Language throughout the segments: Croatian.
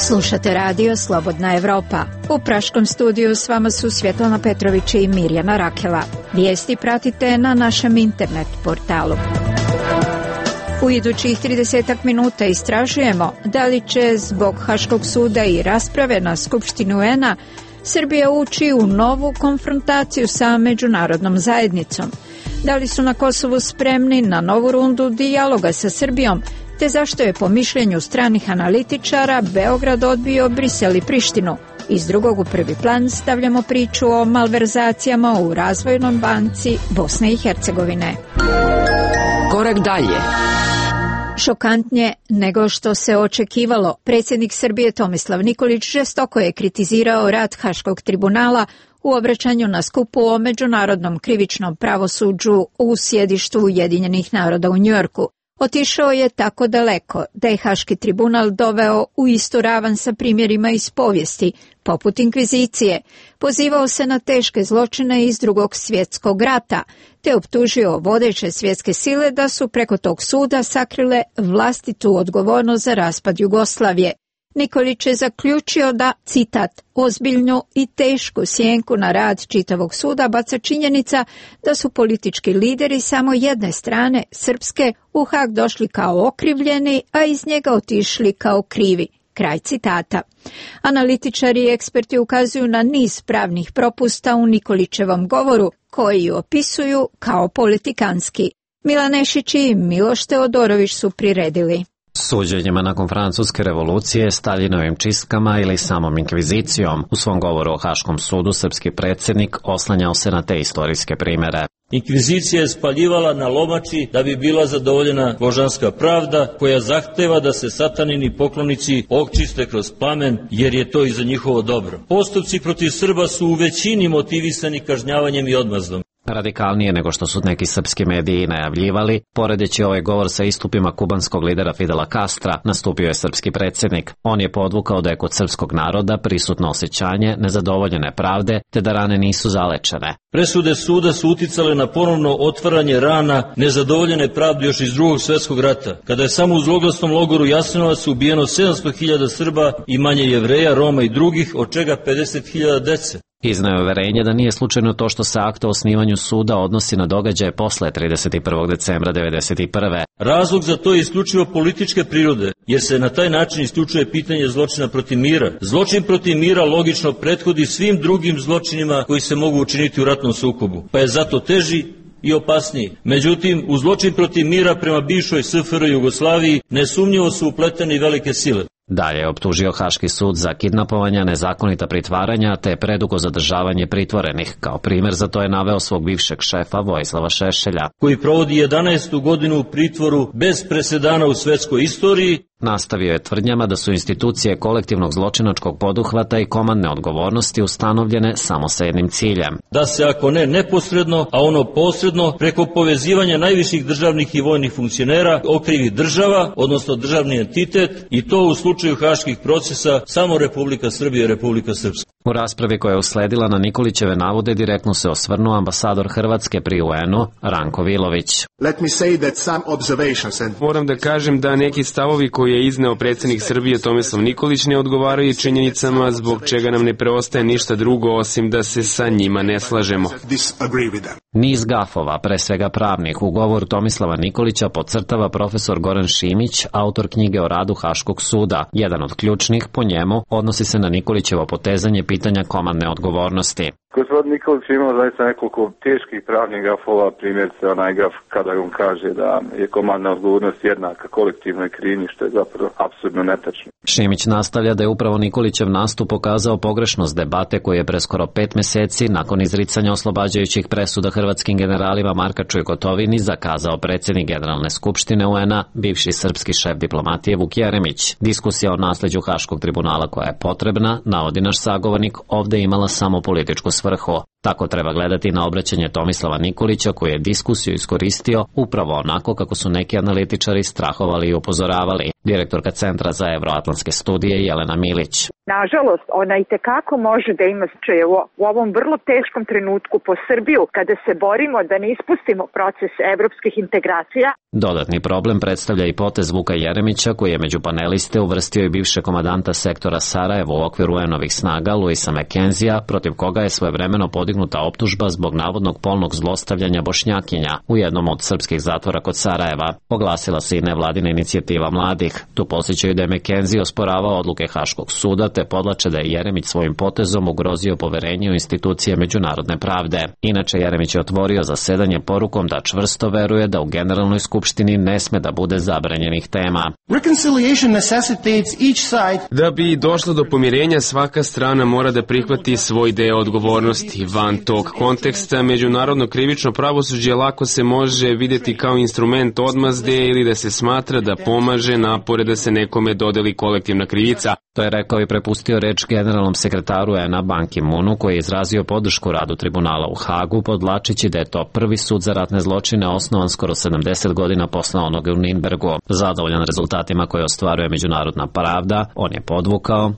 Slušate radio Slobodna Evropa. U praškom studiju s vama su Svjetlana Petrović i Mirjana Rakela. Vijesti pratite na našem internet portalu. U idućih 30 minuta istražujemo da li će zbog Haškog suda i rasprave na Skupštini UN-a Srbija ući u novu konfrontaciju sa međunarodnom zajednicom. Da li su na Kosovu spremni na novu rundu dijaloga sa Srbijom, te zašto je po mišljenju stranih analitičara Beograd odbio Brisel i Prištinu. Iz drugog u prvi plan stavljamo priču o malverzacijama u Razvojnoj banci Bosne i Hercegovine. Korak dalje. Šokantnije nego što se očekivalo, predsjednik Srbije Tomislav Nikolić žestoko je kritizirao rad Haškog tribunala u obraćanju na skupu o međunarodnom krivičnom pravosuđu u sjedištu Ujedinjenih naroda u Njujorku. Otišao je tako daleko da je Haški tribunal doveo u istu ravan sa primjerima iz povijesti, poput inkvizicije, pozivao se na teške zločine iz Drugog svjetskog rata, te optužio vodeće svjetske sile da su preko tog suda sakrile vlastitu odgovornost za raspad Jugoslavije. Nikolić je zaključio da, citat, ozbiljnu i tešku sjenku na rad čitavog suda baca činjenica da su politički lideri samo jedne strane, srpske, u Hag došli kao okrivljeni, a iz njega otišli kao krivi. Kraj citata. Analitičari i eksperti ukazuju na niz pravnih propusta u Nikolićevom govoru, koji opisuju kao politikanski. Milan Nešić i Miloš Teodorović su priredili. Suđenjima nakon francuske revolucije, Staljinovim čistkama ili samom inkvizicijom, u svom govoru o Haškom sudu srpski predsjednik oslanjao se na te istorijske primere. Inkvizicija je spaljivala na lomači da bi bila zadovoljena božanska pravda koja zahteva da se satanini poklonici očiste kroz plamen jer je to i za njihovo dobro. Postupci protiv Srba su u većini motivisani kažnjavanjem i odmazdom. Radikalnije nego što su neki srpski mediji najavljivali, poredeći ovaj govor sa istupima kubanskog lidera Fidela Castra, nastupio je srpski predsjednik. On je podvukao da je kod srpskog naroda prisutno osjećanje nezadovoljene pravde, te da rane nisu zalečene. Presude suda su uticale na ponovno otvaranje rana nezadovoljene pravde još iz Drugog svjetskog rata, kada je samo u zloglasnom logoru Jasenovac ubijeno 700.000 Srba i manje Jevreja, Roma i drugih, od čega 50.000 dece. Iznao je uverenje da nije slučajno to što se akt o osnivanju suda odnosi na događaje posle 31. decembra 1991. Razlog za to je isključivo političke prirode, jer se na taj način isključuje pitanje zločina protiv mira. Zločin protiv mira logično prethodi svim drugim zločinima koji se mogu učiniti u ratnom sukobu, pa je zato teži i opasniji. Međutim, u zločin protiv mira prema bivšoj SFRJ Jugoslaviji nesumnjivo su upletene i velike sile. Dalje je optužio Haški sud za kidnapovanja, nezakonita pritvaranja te predugo zadržavanje pritvorenih. Kao primjer za to je naveo svog bivšeg šefa Vojislava Šešelja, koji provodi 11. godinu u pritvoru bez presedana u svjetskoj istoriji. Nastavio je tvrdnjama da su institucije kolektivnog zločinačkog poduhvata i komandne odgovornosti ustanovljene samo sa jednim ciljem. Da se ako ne neposredno, a ono posredno, preko povezivanja najviših državnih i vojnih funkcionera okrivi država, odnosno državni entitet, i to u slučaju haških procesa samo Republika Srbija i Republika Srpska. U raspravi koja je usledila na Nikolićeve navode direktno se osvrnuo ambasador Hrvatske pri UN-u Ranko Vilović. Moram da kažem da neki stavovi koje je izneo predsjednik Srbije Tomislav Nikolić ne odgovaraju činjenicama, zbog čega nam ne preostaje ništa drugo osim da se sa njima ne slažemo. Niz gafova, pre svega pravnih, u govoru Tomislava Nikolića podcrtava profesor Goran Šimić, autor knjige o radu Haškog suda. Jedan od ključnih, po njemu, odnosi se na Nikolićevo potezanje pitanja komandne odgovornosti. Gospodin Nikolić imao zaista nekoliko teških pravnih gafova, primjerice onaj gaf kada on kaže da je komandna odgovornost jednaka kolektivnoj krivnji, što je zapravo apsolutno netačno. Šimić nastavlja da je upravo Nikolićev nastup pokazao pogrešnost debate koju je pre skoro 5 meseci nakon izricanja oslobađajućih presuda hrvatskim generalima Markaču i Gotovini zakazao predsjednik Generalne skupštine UN-a, bivši srpski šef diplomatije Vuk Jeremić. Diskusija o nasleđu Haškog tribunala koja je potrebna, navodi naš sagovornik, ovde imala samo političku svrhu. Tako treba gledati na obraćanje Tomislava Nikolića koji je diskusiju iskoristio upravo onako kako su neki analitičari strahovali i upozoravali. Direktorka Centra za evroatlantske studije Jelena Milić. Nažalost, ona itekako može da ima značaj u ovom vrlo teškom trenutku po Srbiju kada se borimo da ne ispustimo proces evropskih integracija. Dodatni problem predstavlja i potez Vuka Jeremića, koji je među paneliste uvrstio i bivše komandanta sektora Sarajevo u okviru UN-ovih snaga Luisa McKenzija, protiv koga je svojevremeno podignuta optužba zbog navodnog polnog zlostavljanja Bošnjakinja u jednom od srpskih zatvora kod Sarajeva. Oglasila se i nevladina inicijativa mladih. Tu podsjećaju da je McKenzie osporavao odluke Haškog suda, te podlače da je Jeremić svojim potezom ugrozio poverenje u institucije međunarodne pravde. Inače, Jeremić je otvorio zasedanje porukom da čvrsto veruje da u Generalnoj skupštini ne sme da bude zabranjenih tema. Da bi došlo do pomirenja, svaka strana mora da prihvati svoj deo odgovornosti. Van tog konteksta, međunarodno krivično pravosuđe lako se može vidjeti kao instrument odmazde ili da se smatra da pomaže napore da se nekome dodeli kolektivna krivica. To je rekao i prepustio reč generalnom sekretaru UN-a Ban Ki-moonu, koji je izrazio podršku radu tribunala u Hagu, podvlačići da je to prvi sud za ratne zločine osnovan skoro 70 godina posle onoga u Nürnbergu. Zadovoljan rezultatima koje ostvaruje međunarodna pravda, on je podvukao: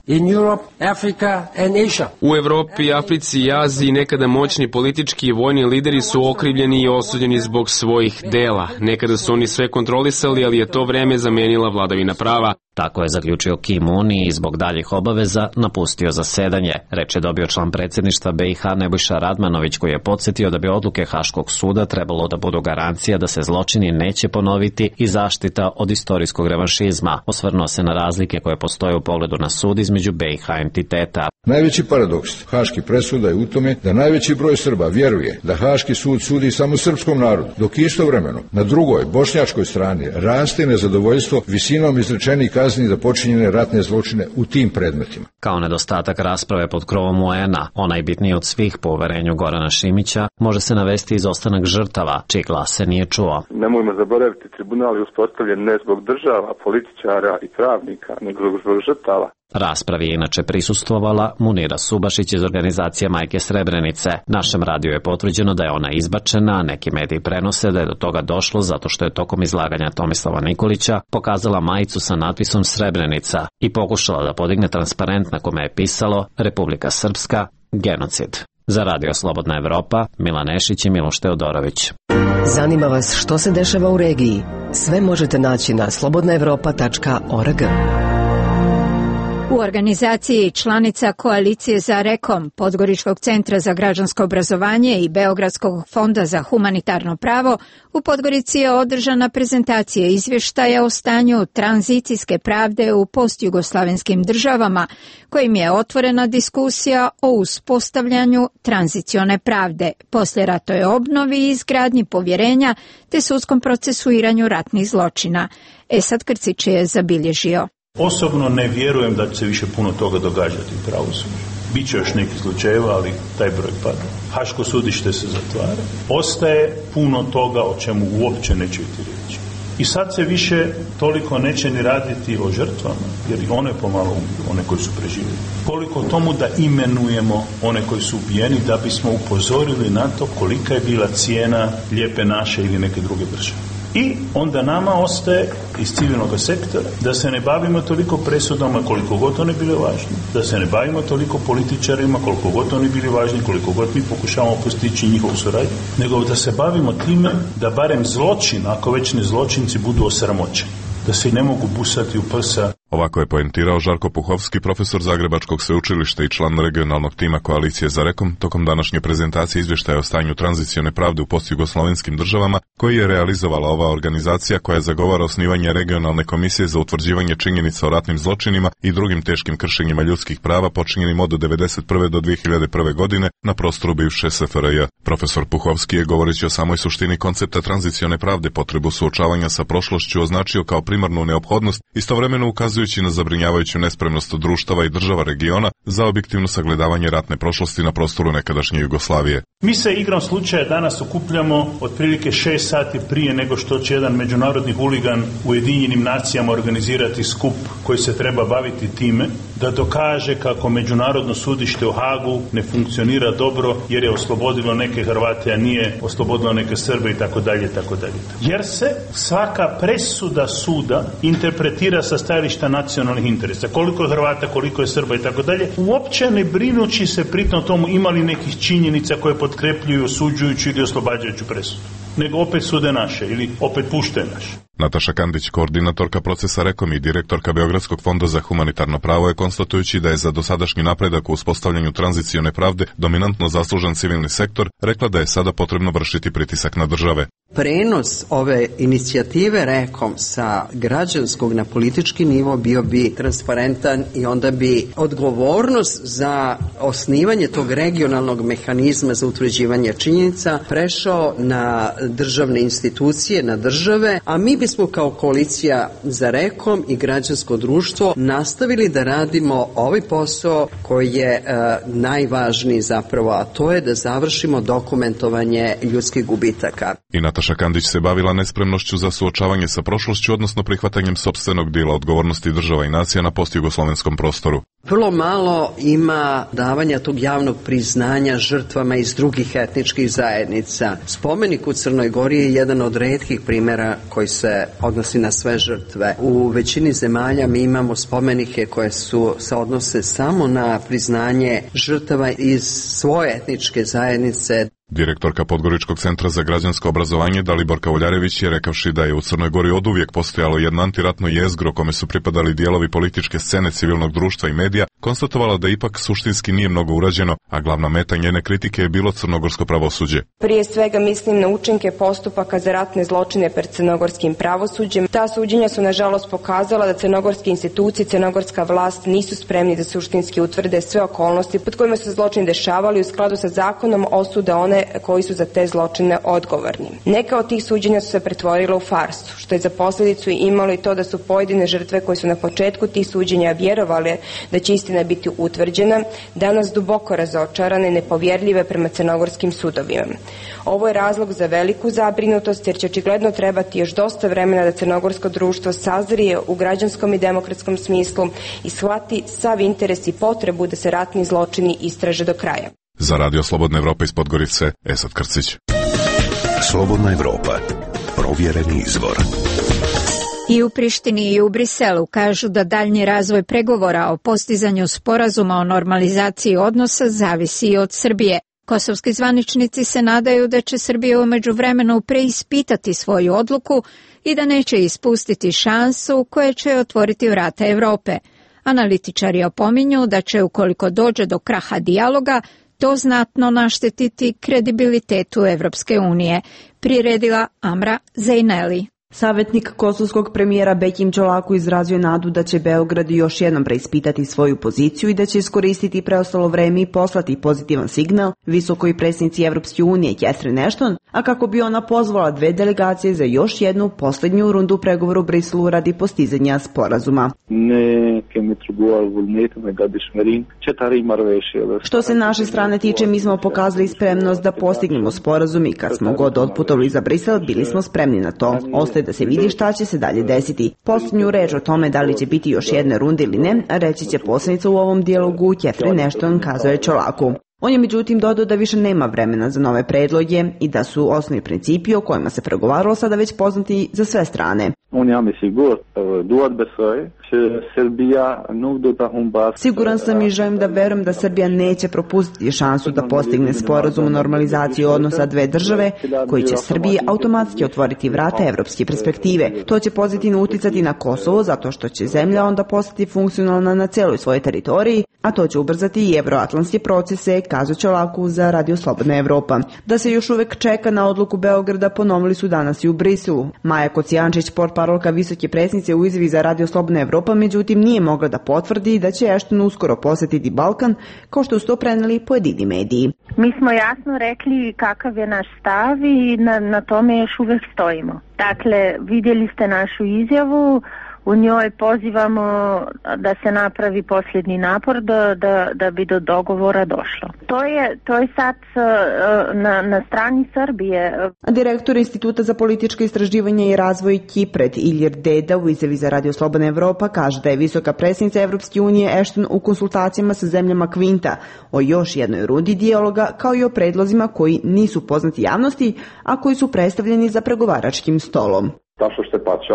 U Evropi, Africi i Aziji nekada moćni politički i vojni lideri su okrivljeni i osuđeni zbog svojih dela. Nekada su oni sve kontrolisali, ali je to vreme zamenila vladavina prava. Tako je zaključio Ki-moon i zbog daljih obaveza napustio zasedanje. Reč je dobio član predsjedništva BiH Nebojša Radmanović, koji je podsjetio da bi odluke Haškog suda trebalo da budu garancija da se zločini neće ponoviti i zaštita od istorijskog revanšizma. Osvrnuo se na razlike koje postoje u pogledu na sud između BiH entiteta. Najveći paradoks haških presuda je u tome da najveći broj Srba vjeruje da Haški sud sudi samo srpskom narodu, dok istovremeno na drugoj, bošnjačkoj strani, raste nezadovoljstvo visinom izrečenih kazni za počinjene ratne zločine u tim predmetima. Kao nedostatak rasprave pod krovom UN-a, onajbitniji od svih po uverenju Gorana Šimića, može se navesti izostanak žrtava, čiji glas se nije čuo. Nemojmo zaboraviti, tribunal je uspostavljen ne zbog država, političara i pravnika, nego zbog žrtava. Raspravi je inače prisustvovala Munira Subašić iz organizacije Majke Srebrenice. Našem radiju je potvrđeno da je ona izbačena, a neki mediji prenose da je do toga došlo zato što je tokom izlaganja Tomislava Nikolića pokazala majicu sa natpisom Srebrenica i pokušala da podigne transparent na kome je pisalo Republika Srpska, genocid. Za Radio Slobodna Evropa, Milan Nešić i Miloš Teodorović. Zanima vas što se dešava u regiji? Sve možete naći na slobodnaevropa.org. U organizaciji članica Koalicije za Rekom, Podgoričkog centra za građansko obrazovanje i Beogradskog fonda za humanitarno pravo, u Podgorici je održana prezentacija izvještaja o stanju tranzicijske pravde u postjugoslavenskim državama, kojim je otvorena diskusija o uspostavljanju tranzicione pravde, poslijeratnoj obnovi i izgradnji povjerenja te sudskom procesuiranju ratnih zločina. Esad Krcić je zabilježio. Osobno ne vjerujem da će se više puno toga događati u pravosuđu. Biće još neki slučajeva, ali taj broj pada. Haško sudište se zatvara. Ostaje puno toga o čemu uopće neće biti riječi. I sad se više toliko neće ni raditi o žrtvama, jer i one pomalo umiru, one koji su preživjeli. Koliko tomu da imenujemo one koji su ubijeni, da bismo upozorili na to kolika je bila cijena Lijepe naše ili neke druge države. I onda nama ostaje iz civilnog sektora da se ne bavimo toliko presudama koliko god one bile važne, da se ne bavimo toliko političarima koliko god oni bili važni, koliko god mi pokušavamo postići njihovu suradnju, nego da se bavimo time da barem zločin, ako već ne zločinci, budu osramoćeni, da se ne mogu busati u prsa. Ovako je poentirao Žarko Puhovski, profesor Zagrebačkog sveučilišta i član regionalnog tima Koalicije za Rekom, tokom današnje prezentacije izvještaja o stanju tranzicione pravde u postjugoslavenskim državama, koji je realizovala ova organizacija koja zagovara osnivanje regionalne komisije za utvrđivanje činjenica o ratnim zločinima i drugim teškim kršenjima ljudskih prava počinjenim od 1991. do 2001. godine na prostoru bivše SFRJ. Profesor Puhovski je, govoreći o samoj suštini koncepta tranzicione pravde, potrebu suočavanja sa prošlošću označio kao primarnu neophodnost, istovremeno ukazujući na zabrinjavajuću nespremnost društava i država regiona za objektivno sagledavanje ratne prošlosti na prostoru nekadašnje Jugoslavije. Mi se igrom slučaja danas okupljamo otprilike 6 sati prije nego što će jedan međunarodni huligan u Ujedinjenim nacijama organizirati skup koji se treba baviti time da dokaže kako međunarodno sudište u Hagu ne funkcionira dobro jer je oslobodilo neke Hrvate, a nije oslobodilo neke Srbe i tako dalje, tako dalje. Jer se svaka presuda suda interpretira sa stajališta nacionalnih interesa. Koliko je Hrvata, koliko je Srba i tako dalje, uopće ne brinući se pritom tomu imali nekih činjenica koje potkrepljuju osuđujuću ili oslobađajuću presudu. nego opet sude naše ili opet pušte naše. Nataša Kandić, koordinatorka procesa Rekom i direktorka Beogradskog fonda za humanitarno pravo, je konstatujući da je za dosadašnji napredak u uspostavljanju tranzicione pravde dominantno zaslužan civilni sektor, rekla da je sada potrebno vršiti pritisak na države. Prenos ove inicijative Rekom sa građanskog na politički nivo bio bi transparentan i onda bi odgovornost za osnivanje tog regionalnog mehanizma za utvrđivanje činjenica prešao na državne institucije, na države, a mi bismo kao koalicija za Rekom i građansko društvo nastavili da radimo ovaj posao koji je najvažniji zapravo, a to je da završimo dokumentovanje ljudskih gubitaka. I Nataša Kandić se bavila nespremnošću za suočavanje sa prošlošću, odnosno prihvatanjem sopstvenog dijela odgovornosti država i nacija na postjugoslovenskom prostoru. Vrlo malo ima davanja tog javnog priznanja žrtvama iz drugih etničkih zajednica. Spomenik u Crnoj Gori je jedan od retkih primjera koji se odnosi na sve žrtve. U većini zemalja mi imamo spomenike koje se odnose samo na priznanje žrtava iz svoje etničke zajednice. Direktorka Podgoričkog centra za građansko obrazovanje Dalibor Kavoljarević je rekavši da je u Crnoj Gori oduvijek postojalo jedno antiratno jezgro kome su pripadali dijelovi političke scene, civilnog društva i medija, konstatovala da ipak suštinski nije mnogo urađeno, a glavna meta njene kritike je bilo crnogorsko pravosuđe. Prije svega mislim na učinke postupaka za ratne zločine pred crnogorskim pravosuđem. Ta suđenja su nažalost pokazala da crnogorske institucije, crnogorska vlast nisu spremni da suštinski utvrde sve okolnosti pod kojima su se zločini dešavali u skladu sa zakonom, osude one koji su za te zločine odgovorni. Neka od tih suđenja su se pretvorila u farsu, što je za posljedicu imalo i to da su pojedine žrtve koje su na početku tih suđenja vjerovale da će istina biti utvrđena, danas duboko razočarane i nepovjerljive prema crnogorskim sudovima. Ovo je razlog za veliku zabrinutost jer će očigledno trebati još dosta vremena da crnogorsko društvo sazrije u građanskom i demokratskom smislu i shvati sav interes i potrebu da se ratni zločini istraže do kraja. Za Radio Slobodna Evropa iz Podgorice, Esad Krcić. Slobodna Evropa. Provjereni izvor. I u Prištini i u Briselu kažu da daljnji razvoj pregovora o postizanju sporazuma o normalizaciji odnosa zavisi i od Srbije. Kosovski zvaničnici se nadaju da će Srbija u međuvremenu preispitati svoju odluku i da neće ispustiti šansu koja će otvoriti vrata Evrope. Analitičari opominju da će, ukoliko dođe do kraha dijaloga, to znatno naštetiti kredibilitetu Evropske unije, priredila Amra Zejneli. Savjetnik kosovskog premijera Bekim Čolaku izrazio nadu da će Beograd još jednom preispitati svoju poziciju i da će iskoristiti preostalo vreme i poslati pozitivan signal visokoj predsjednici Evropske unije Catherine Ashton, a kako bi ona pozvala dve delegacije za još jednu posljednju rundu pregovora u Briselu radi postizanja sporazuma. Što se naše strane tiče, mi smo pokazali spremnost da postignemo sporazum i kad smo god otputovali za Brisel, bili smo spremni na to. Ostaje da se vidi šta će se dalje desiti. Posljednju reč o tome da li će biti još jedne runde ili ne, reći će posrednica u ovom dijalogu Catherine Ashton, kazuje Čolaku. On je međutim dodao da više nema vremena za nove predloge i da su osnovni principi o kojima se pregovaralo sada već poznati za sve strane. Siguran sam i želim da verujem da Srbija neće propustiti šansu da postigne sporazum o normalizaciji odnosa dve države koji će Srbiji automatski otvoriti vrata evropske perspektive. To će pozitivno uticati na Kosovo zato što će zemlja onda postati funkcionalna na celoj svojoj teritoriji, a to će ubrzati i evroatlantske procese, kazao Čolaku za Radio Slobodna Evropa. Da se još uvek čeka na odluku Beograda ponovili su danas i u Briselu. Maja Kocijančić, portparolka visoke predsjednice u izjavi za Radio Slobodna Evropa, međutim nije mogla da potvrdi da će Ashton uskoro posjetiti Balkan, kao što su to preneli pojedini mediji. Mi smo jasno rekli kakav je naš stav i na tome još uvek stojimo. Dakle, vidjeli ste našu izjavu, u njoj pozivamo da se napravi posljednji napor da bi do dogovora došlo. To je sad na strani Srbije. Direktor Instituta za političke istraživanja i razvoj Kipret Ilir Deda u izjavi za Radio Slobodna Evropa kaže da je visoka predsjednica Evropske unije Ashton u konsultacijama sa zemljama Kvinta o još jednoj rundi dijaloga, kao i o predlozima koji nisu poznati javnosti, a koji su predstavljeni za pregovaračkim stolom. Ta što se pače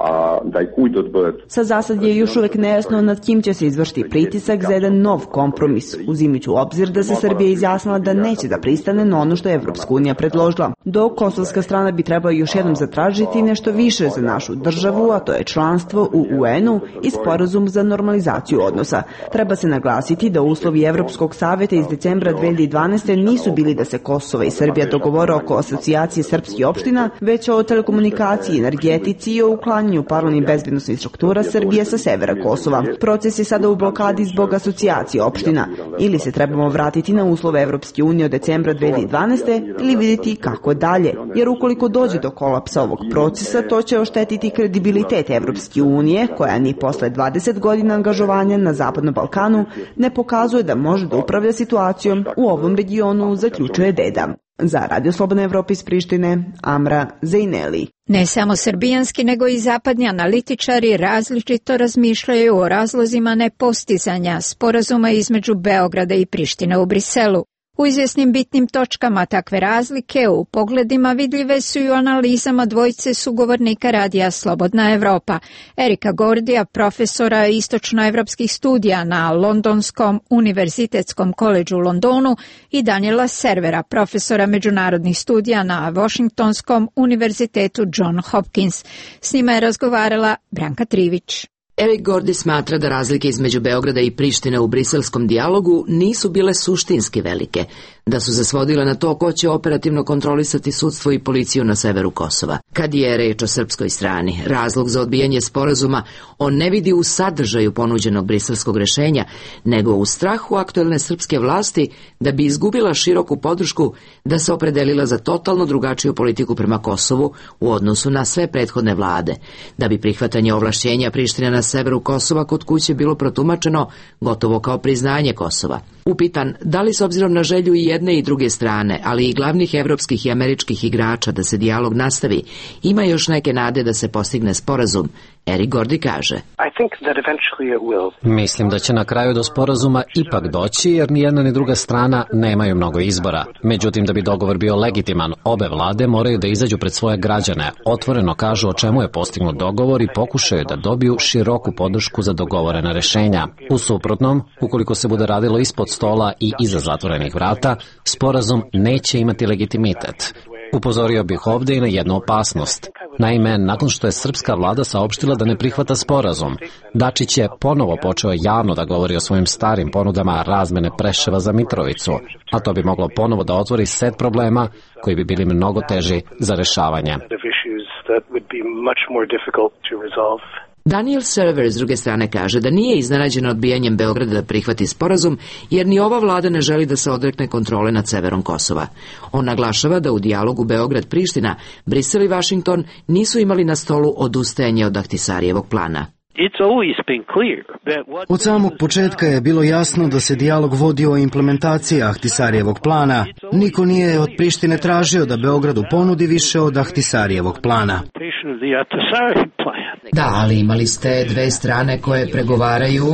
Sa zasad je još uvek nejasno nad kim će se izvršiti pritisak za jedan nov kompromis, uzimajući u obzir da se Srbija izjasnila da neće da pristane na ono što je Evropska unija predložila. Dok kosovska strana bi trebala još jednom zatražiti nešto više za našu državu, a to je članstvo u UN-u i sporazum za normalizaciju odnosa. Treba se naglasiti da uslovi Evropskog saveta iz decembra 2012. nisu bili da se Kosovo i Srbija dogovore oko asocijacije srpskih opština, već o telekomunikaciji, energetici i o uklanjanju paralelnih bezbednosnih struktura Srbije sa severa Kosova. Proces je sada u blokadi zbog asocijacije opština. Ili se trebamo vratiti na uslove Evropske unije od decembra 2012. ili vidjeti kako dalje, jer ukoliko dođe do kolapsa ovog procesa, to će oštetiti kredibilitet Evropske unije, koja ni posle 20 godina angažovanja na Zapadnom Balkanu ne pokazuje da može da upravlja situacijom u ovom regionu, zaključuje Deda. Za Radio Slobodna Evropa iz Prištine, Amra Zejneli. Ne samo srbijanski, nego i zapadni analitičari različito razmišljaju o razlozima nepostizanja sporazuma između Beograda i Prištine u Briselu. U izvjesnim bitnim točkama takve razlike u pogledima vidljive su i u analizama dvojice sugovornika radija Slobodna Evropa, Erika Gordija, profesora istočnoevropskih studija na Londonskom univerzitetskom koledžu u Londonu, i Daniela Servera, profesora međunarodnih studija na Washingtonskom univerzitetu John Hopkins. S njima je razgovarala Branka Trivić. Erik Gordi smatra da razlike između Beograda i Prištine u briselskom dijalogu nisu bile suštinski velike, da su se svodile na to ko će operativno kontrolisati sudstvo i policiju na severu Kosova. Kad je reč o srpskoj strani, razlog za odbijanje sporazuma on ne vidi u sadržaju ponuđenog briselskog rešenja, nego u strahu aktuelne srpske vlasti da bi izgubila široku podršku, da se opredelila za totalno drugačiju politiku prema Kosovu u odnosu na sve prethodne vlade, da bi prihvatanje ovlašćenja Prištine na severu Kosova kod kuće bilo protumačeno gotovo kao priznanje Kosova. Upitan da li s obzirom na želju i jedne i druge strane, ali i glavnih evropskih i američkih igrača da se dijalog nastavi, ima još neke nade da se postigne sporazum, Erik Gordi kaže: Mislim da će na kraju do sporazuma ipak doći, jer ni jedna ni druga strana nemaju mnogo izbora. Međutim, da bi dogovor bio legitiman, obe vlade moraju da izađu pred svoje građane, otvoreno kažu o čemu je postignut dogovor i pokušaju da dobiju široku podršku za dogovorena rešenja. U suprotnom, ukoliko se bude radilo ispod stola i iza zatvorenih vrata, sporazum neće imati legitimitet. Upozorio bih ovdje i na jednu opasnost. Naime, nakon što je srpska vlada saopštila da ne prihvata sporazum, Dačić je ponovo počeo javno da govori o svojim starim ponudama razmene Preševa za Mitrovicu, a to bi moglo ponovo da otvori set problema koji bi bili mnogo teži za rešavanje. Daniel Server s druge strane kaže da nije iznenađen odbijanjem Beograda da prihvati sporazum, jer ni ova vlada ne želi da se odrekne kontrole nad severom Kosova. On naglašava da u dijalogu Beograd-Priština, Brisel i Washington nisu imali na stolu odustajanje od Ahtisarijevog plana. Od samog početka je bilo jasno da se dijalog vodi o implementaciji Ahtisarijevog plana. Niko nije od Prištine tražio da Beogradu ponudi više od Ahtisarijevog plana. Da, ali imali ste dve strane koje pregovaraju.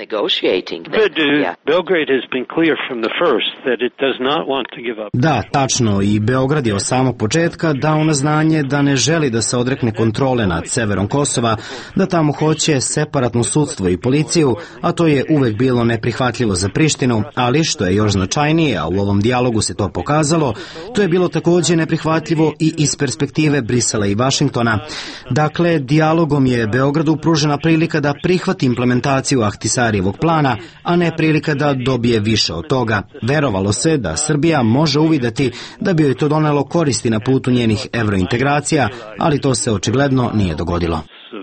Da, tačno, i Beograd je od samog početka dao na znanje da ne želi da se odrekne kontrole nad severom Kosova, da tamo hoće separatno sudstvo i policiju, a to je uvek bilo neprihvatljivo za Prištinu, ali što je još značajnije, a u ovom dijalogu se to pokazalo, to je bilo također neprihvatljivo i iz perspektive Brisela i Vašingtona. Dakle, dijalogom je Beogradu pružena prilika da prihvati implementaciju Ahtisarijevog plana, a ne prilika da dobije više od toga. Verovalo se da Srbija može uvideti da bi joj to donelo koristi na putu njenih evrointegracija, ali to se očigledno nije dogodilo.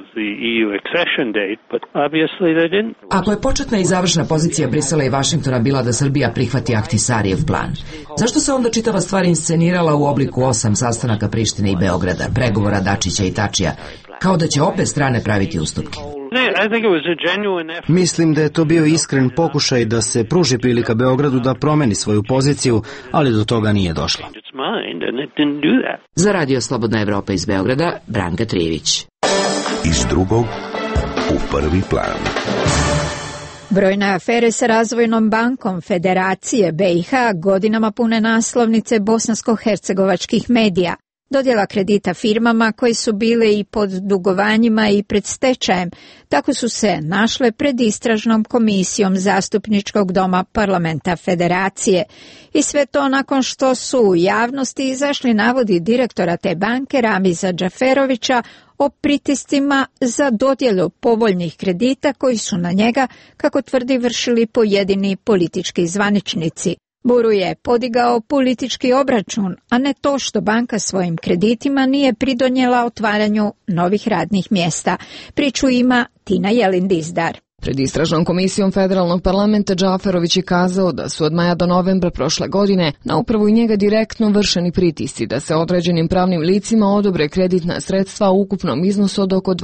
Ako je početna i završna pozicija Brisela i Vašingtona bila da Srbija prihvati Ahtisarijev plan, zašto se onda čitava stvar inscenirala u obliku 8 sastanaka Prištine i Beograda, pregovora Dačića i Tačija, kao da će obe strane praviti ustupke? Mislim da je to bio iskren pokušaj da se pruži prilika Beogradu da promeni svoju poziciju, ali do toga nije došlo. Za Radio Slobodna Evropa iz Beograda, Branka Trivić. Iz drugog u prvi plan. Brojne afere sa Razvojnom bankom Federacije BiH godinama pune naslovnice bosansko-hercegovačkih medija. Dodjela kredita firmama koje su bile i pod dugovanjima i pred stečajem, tako su se našle pred istražnom komisijom Zastupničkog doma Parlamenta Federacije. I sve to nakon što su u javnosti izašli navodi direktora te banke Ramiza Džaferovića o pritiscima za dodjelu povoljnih kredita koji su na njega, kako tvrdi, vršili pojedini politički zvaničnici. Buru je podigao politički obračun, a ne to što banka svojim kreditima nije pridonijela otvaranju novih radnih mjesta. Priču ima Tina Jelin-Dizdar. Pred istražnom komisijom Federalnog parlamenta Džaferović je kazao da su od maja do novembra prošle godine na upravu i njega direktno vršeni pritisci da se određenim pravnim licima odobre kreditna sredstva u ukupnom iznosu od oko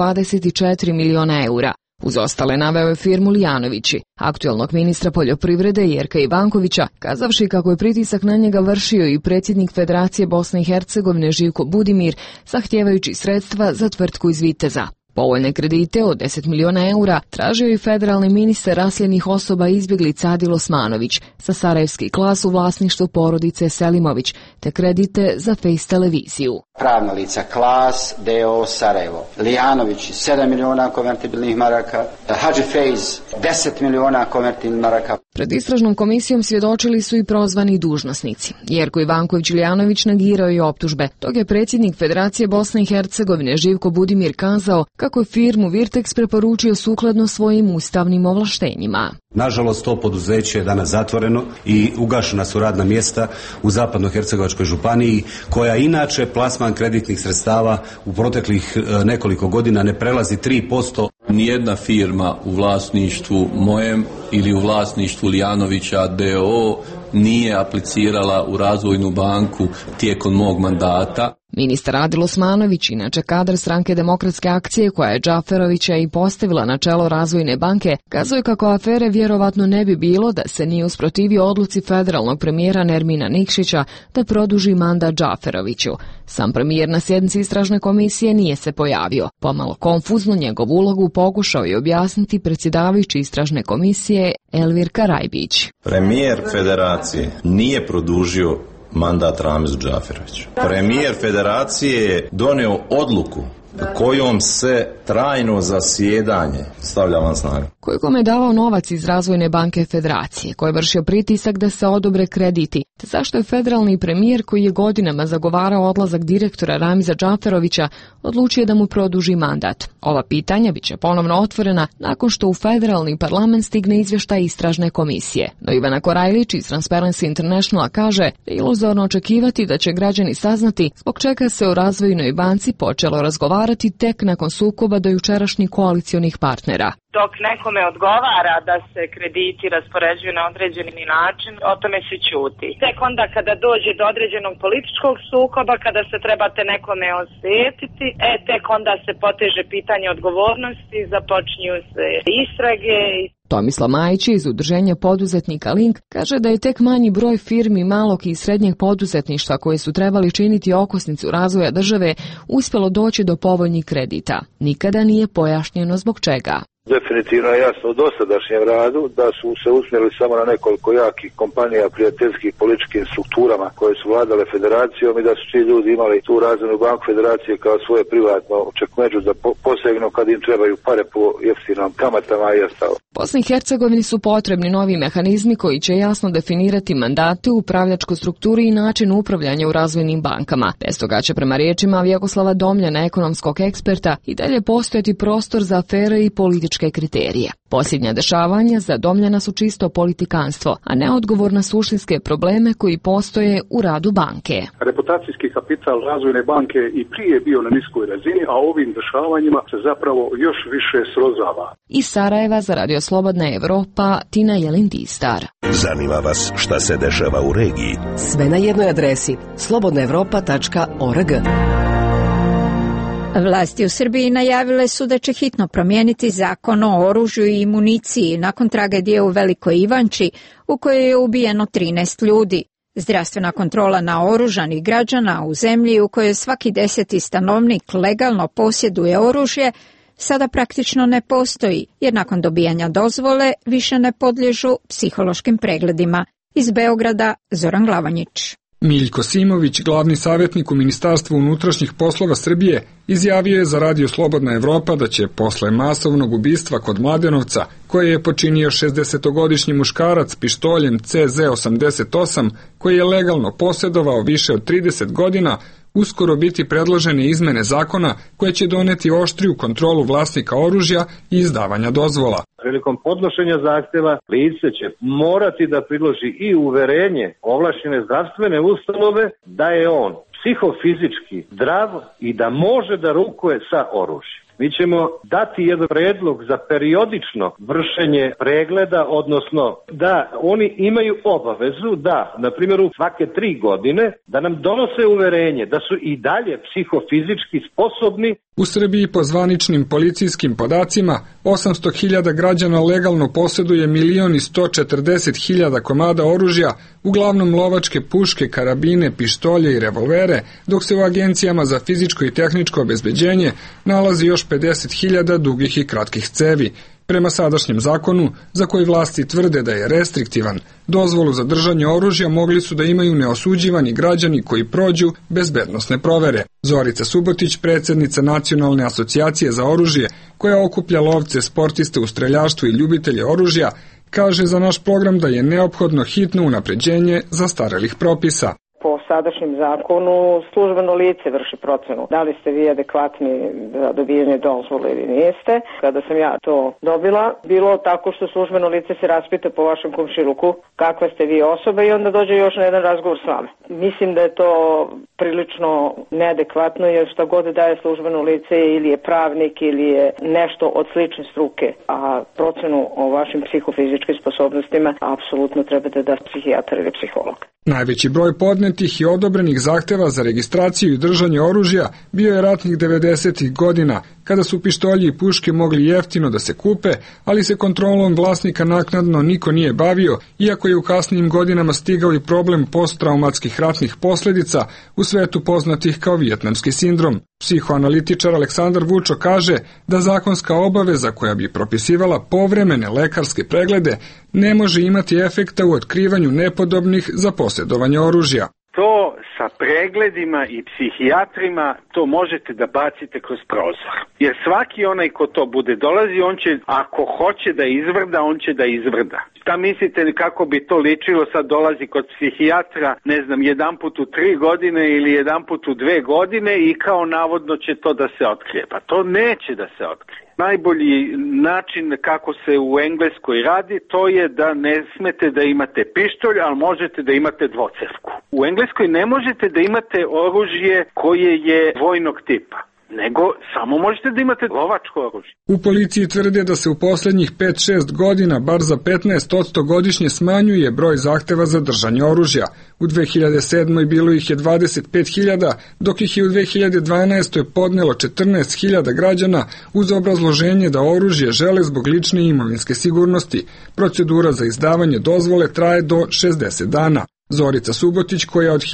24 miliona eura. Uz ostale naveo je firmu Lijanovići, aktualnog ministra poljoprivrede Jerka Ivankovića, kazavši kako je pritisak na njega vršio i predsjednik Federacije Bosne i Hercegovine Živko Budimir, zahtijevajući sredstva za tvrtku iz Viteza. Povoljne kredite od 10 miliona eura tražio i federalni ministar raseljenih osoba izbjeglica Adil Osmanović sa sarajevski klas u vlasništvu porodice Selimović, te kredite za Face televiziju. Pravna lica Klas, D.O. Sarajevo, Lijanović 7 miliona konvertibilnih maraka, Hadži Fejz 10 miliona konvertibilnih maraka. Pred istražnom komisijom svjedočili su i prozvani dužnosnici. Jerko Ivanković Lijanović negirao i optužbe, dok je predsjednik Federacije Bosne i Hercegovine Živko Budimir kazao kako je firmu Virtex preporučio sukladno svojim ustavnim ovlaštenjima. Nažalost, to poduzeće je danas zatvoreno i ugašena su radna mjesta u Zapadno-Hercegovačkoj županiji, koja inače plasman kreditnih sredstava u proteklih nekoliko godina ne prelazi 3%. Nijedna firma u vlasništvu mojem ili u vlasništvu Lijanovića D.O. nije aplicirala u razvojnu banku tijekom mog mandata. Ministar Adil Osmanović, inače kadar Stranke demokratske akcije koja je Džaferovića i postavila na čelo razvojne banke, kazuje kako afere vjerovatno ne bi bilo da se nije usprotivio odluci federalnog premijera Nermina Nikšića da produži mandat Džaferoviću. Sam premijer na sjednici istražne komisije nije se pojavio. Pomalo konfuzno njegovu ulogu pokušao je objasniti predsjedavajući istražne komisije Elvir Karajbić. Premijer federacije nije produžio mandat Ramizu Džaferoviću. Premijer federacije je donio odluku kojom se trajno zasjedanje stavlja van snage. Kome je davao novac iz Razvojne banke Federacije, koji je vršio pritisak da se odobre krediti, te zašto je federalni premijer koji je godinama zagovarao odlazak direktora Ramiza Džaferovića odlučio da mu produži mandat. Ova pitanja bit će ponovno otvorena nakon što u federalni parlament stigne izvještaj istražne komisije. No Ivana Korajlić iz Transparency Internationala kaže da je iluzorno očekivati da će građani saznati zbog čega se o Razvojnoj banci počelo razgovarati tek nakon sukoba do jučerašnjih koalicionih partnera. Dok nekome odgovara da se krediti raspoređuju na određeni način, o tome se ćuti. Tek onda kada dođe do određenog političkog sukoba, kada se trebate nekome osvetiti, tek onda se poteže pitanje odgovornosti, započinju se istrage. Tomislav Majić iz Udruženja poduzetnika Link kaže da je tek manji broj firmi malog i srednjeg poduzetništva koje su trebali činiti okosnicu razvoja države uspjelo doći do povoljnih kredita. Nikada nije pojašnjeno zbog čega. Definitivno je jasno u dosadašnjem radu da su se usmjerili samo na nekoliko jakih kompanija prijateljskih političkim strukturama koje su vladale federacijom i da su ti ljudi imali tu razvojnu banku federacije kao svoje privatno čekmeđu da posegnu kad im trebaju pare po jeftinom kamatama i ostalo. Bosni i Hercegovini su potrebni novi mehanizmi koji će jasno definirati mandate, upravljačku strukturu i način upravljanja u razvojnim bankama. Bez toga će prema riječima Vjekoslava Domljana, ekonomskog eksperta, i dalje postojati prostor za afere i političke kriterije. Posljednja dešavanja za Domljana su čisto politikanstvo, a ne odgovor na suštinske probleme koji postoje u radu banke. Reputacijski kapital razvojne banke i prije bio na niskoj razini, a ovim dešavanjima se zapravo još više srozava. Iz Sarajeva za Radio Slobodna Evropa, Tina Jelin-Dizdar. Zanima vas šta se dešava u regiji? Sve na jednoj adresi slobodnaevropa.org. Vlasti u Srbiji najavile su da će hitno promijeniti zakon o oružju i municiji nakon tragedije u Velikoj Ivanči u kojoj je ubijeno 13 ljudi. Zdravstvena kontrola naoružanih građana u zemlji u kojoj svaki 10. stanovnik legalno posjeduje oružje sada praktično ne postoji, jer nakon dobijanja dozvole više ne podliježu psihološkim pregledima. Iz Beograda Zoran Glavanjić. Miljko Simović, glavni savjetnik u Ministarstvu unutrašnjih poslova Srbije, izjavio je za Radio Slobodna Evropa da će posle masovnog ubistva kod Mladenovca, koje je počinio 60-godišnji muškarac pištoljem CZ88, koji je legalno posjedovao više od 30 godina, uskoro biti predložene izmene zakona koje će doneti oštriju kontrolu vlasnika oružja i izdavanja dozvola. Prilikom podnošenja zahtjeva lice će morati da priloži i uverenje ovlašćene zdravstvene ustanove da je on psihofizički zdrav i da može da rukuje sa oružjem. Mi ćemo dati jedan predlog za periodično vršenje pregleda, odnosno da oni imaju obavezu da, na primjer, svake 3 godine, da nam donose uverenje da su i dalje psihofizički sposobni. U Srbiji po zvaničnim policijskim podacima 800.000 građana legalno posjeduje 1.140.000 komada oružja, uglavnom lovačke puške, karabine, pištolje i revolvere, dok se u agencijama za fizičko i tehničko obezbeđenje nalazi još 50.000 dugih i kratkih cevi. Prema sadašnjem zakonu, za koji vlasti tvrde da je restriktivan, dozvolu za držanje oružja mogli su da imaju neosuđivani građani koji prođu bezbednosne provere. Zorica Subotić, predsjednica Nacionalne asocijacije za oružje, koja okuplja lovce, sportiste u streljaštvu i ljubitelje oružja, kaže za naš program da je neophodno hitno unapređenje zastarelih propisa. Po sadašnjem zakonu službeno lice vrši procenu da li ste vi adekvatni za dobijanje dozvole ili niste. Kada sam ja to dobila, bilo tako što službeno lice se raspita po vašem komšiluku kakva ste vi osoba i onda dođe još na jedan razgovor s vama. Mislim da je to prilično neadekvatno jer šta god daje službeno lice ili je pravnik ili je nešto od slične struke, a procenu o vašim psihofizičkim sposobnostima apsolutno treba da da psihijatar ili psiholog. Najveći broj podnetih i odobrenih zahteva za registraciju i držanje oružja bio je ratnih 90. godina, kada su pištolji i puške mogli jeftino da se kupe, ali se kontrolom vlasnika naknadno niko nije bavio, iako je u kasnijim godinama stigao i problem posttraumatskih ratnih posljedica u svetu poznatih kao vijetnamski sindrom. Psihoanalitičar Aleksandar Vučo kaže da zakonska obaveza koja bi propisivala povremene lekarske preglede ne može imati efekta u otkrivanju nepodobnih za posjedovanje oružja. To sa pregledima i psihijatrima to možete da bacite kroz prozor. Jer svaki onaj ko to bude dolazi, on će, ako hoće da izvrda, on će da izvrda. Šta mislite kako bi to ličilo, sad dolazi kod psihijatra, ne znam, jedanput u 3 godine ili jedanput u 2 godine i kao navodno će to da se otkrije. Pa to neće da se otkrije. Najbolji način kako se u Engleskoj radi, to je da ne smete da imate pištolj, ali možete da imate dvocevku. U Engleskoj ne možete da imate oružje koje je vojnog tipa, nego samo možete da imate lovačko oružje. U policiji tvrde da se u posljednjih 5-6 godina bar za 15% godišnje smanjuje broj zahteva za držanje oružja. U 2007. bilo ih je 25.000, dok ih je u 2012. podnelo 14.000 građana uz obrazloženje da oružje žele zbog lične imovinske sigurnosti. Procedura za izdavanje dozvole traje do 60 dana. Zorica Subotić, koja od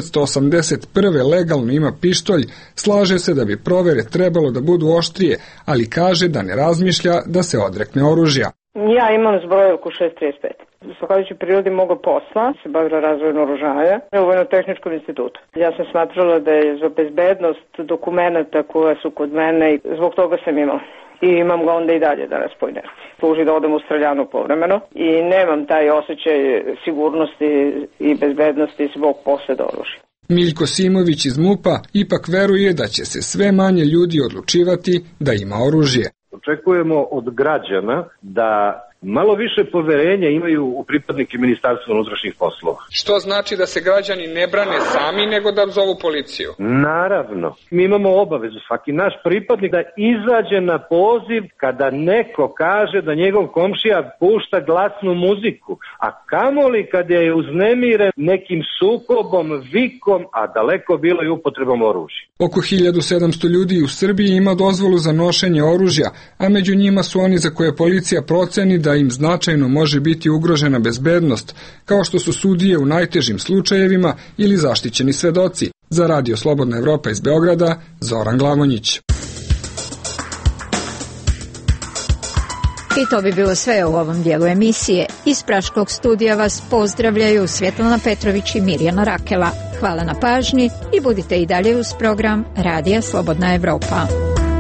1981. legalno ima pištolj, slaže se da bi provere trebalo da budu oštrije, ali kaže da ne razmišlja da se odrekne oružja. Ja imam zbrojevku 635. Zahvaljujući prirodi moga posla, se bavila razvojem oružanja u Vojno-tehničkom institutu. Ja sam smatrala da je za bezbednost dokumenta koja su kod mene i zbog toga sam imala. I imam ga onda i dalje danas po inerciji. Služi da odem u streljanu povremeno i nemam taj osjećaj sigurnosti i bezbednosti zbog poseda oružja. Miljko Simović iz MUP-a ipak veruje da će se sve manje ljudi odlučivati da ima oružje. Očekujemo od građana da malo više poverenja imaju u pripadnike Ministarstva unutrašnjih poslova. Što znači da se građani ne brane sami, nego da zovu policiju? Naravno. Mi imamo obavezu, svaki naš pripadnik, da izađe na poziv kada neko kaže da njegov komšija pušta glasnu muziku, a kamoli kad je uznemiren nekim sukobom, vikom, a daleko bilo i upotrebom oružja. Oko 1700 ljudi u Srbiji ima dozvolu za nošenje oružja, a među njima su oni za koje policija proceni da im značajno može biti ugrožena bezbednost, kao što su sudije u najtežim slučajevima ili zaštićeni svedoci. Za Radio Slobodna Evropa iz Beograda, Zoran Glavonjić. I to bi bilo sve u ovom dijelu emisije. Iz Praškog studija vas pozdravljaju Svjetlana Petrović i Mirjana Rakela. Hvala na pažnji i budite i dalje uz program Radija Slobodna Evropa.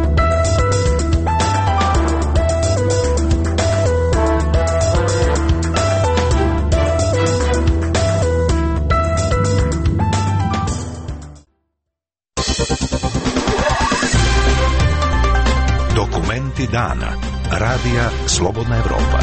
Dokumenti dana. Radija Slobodna Evropa.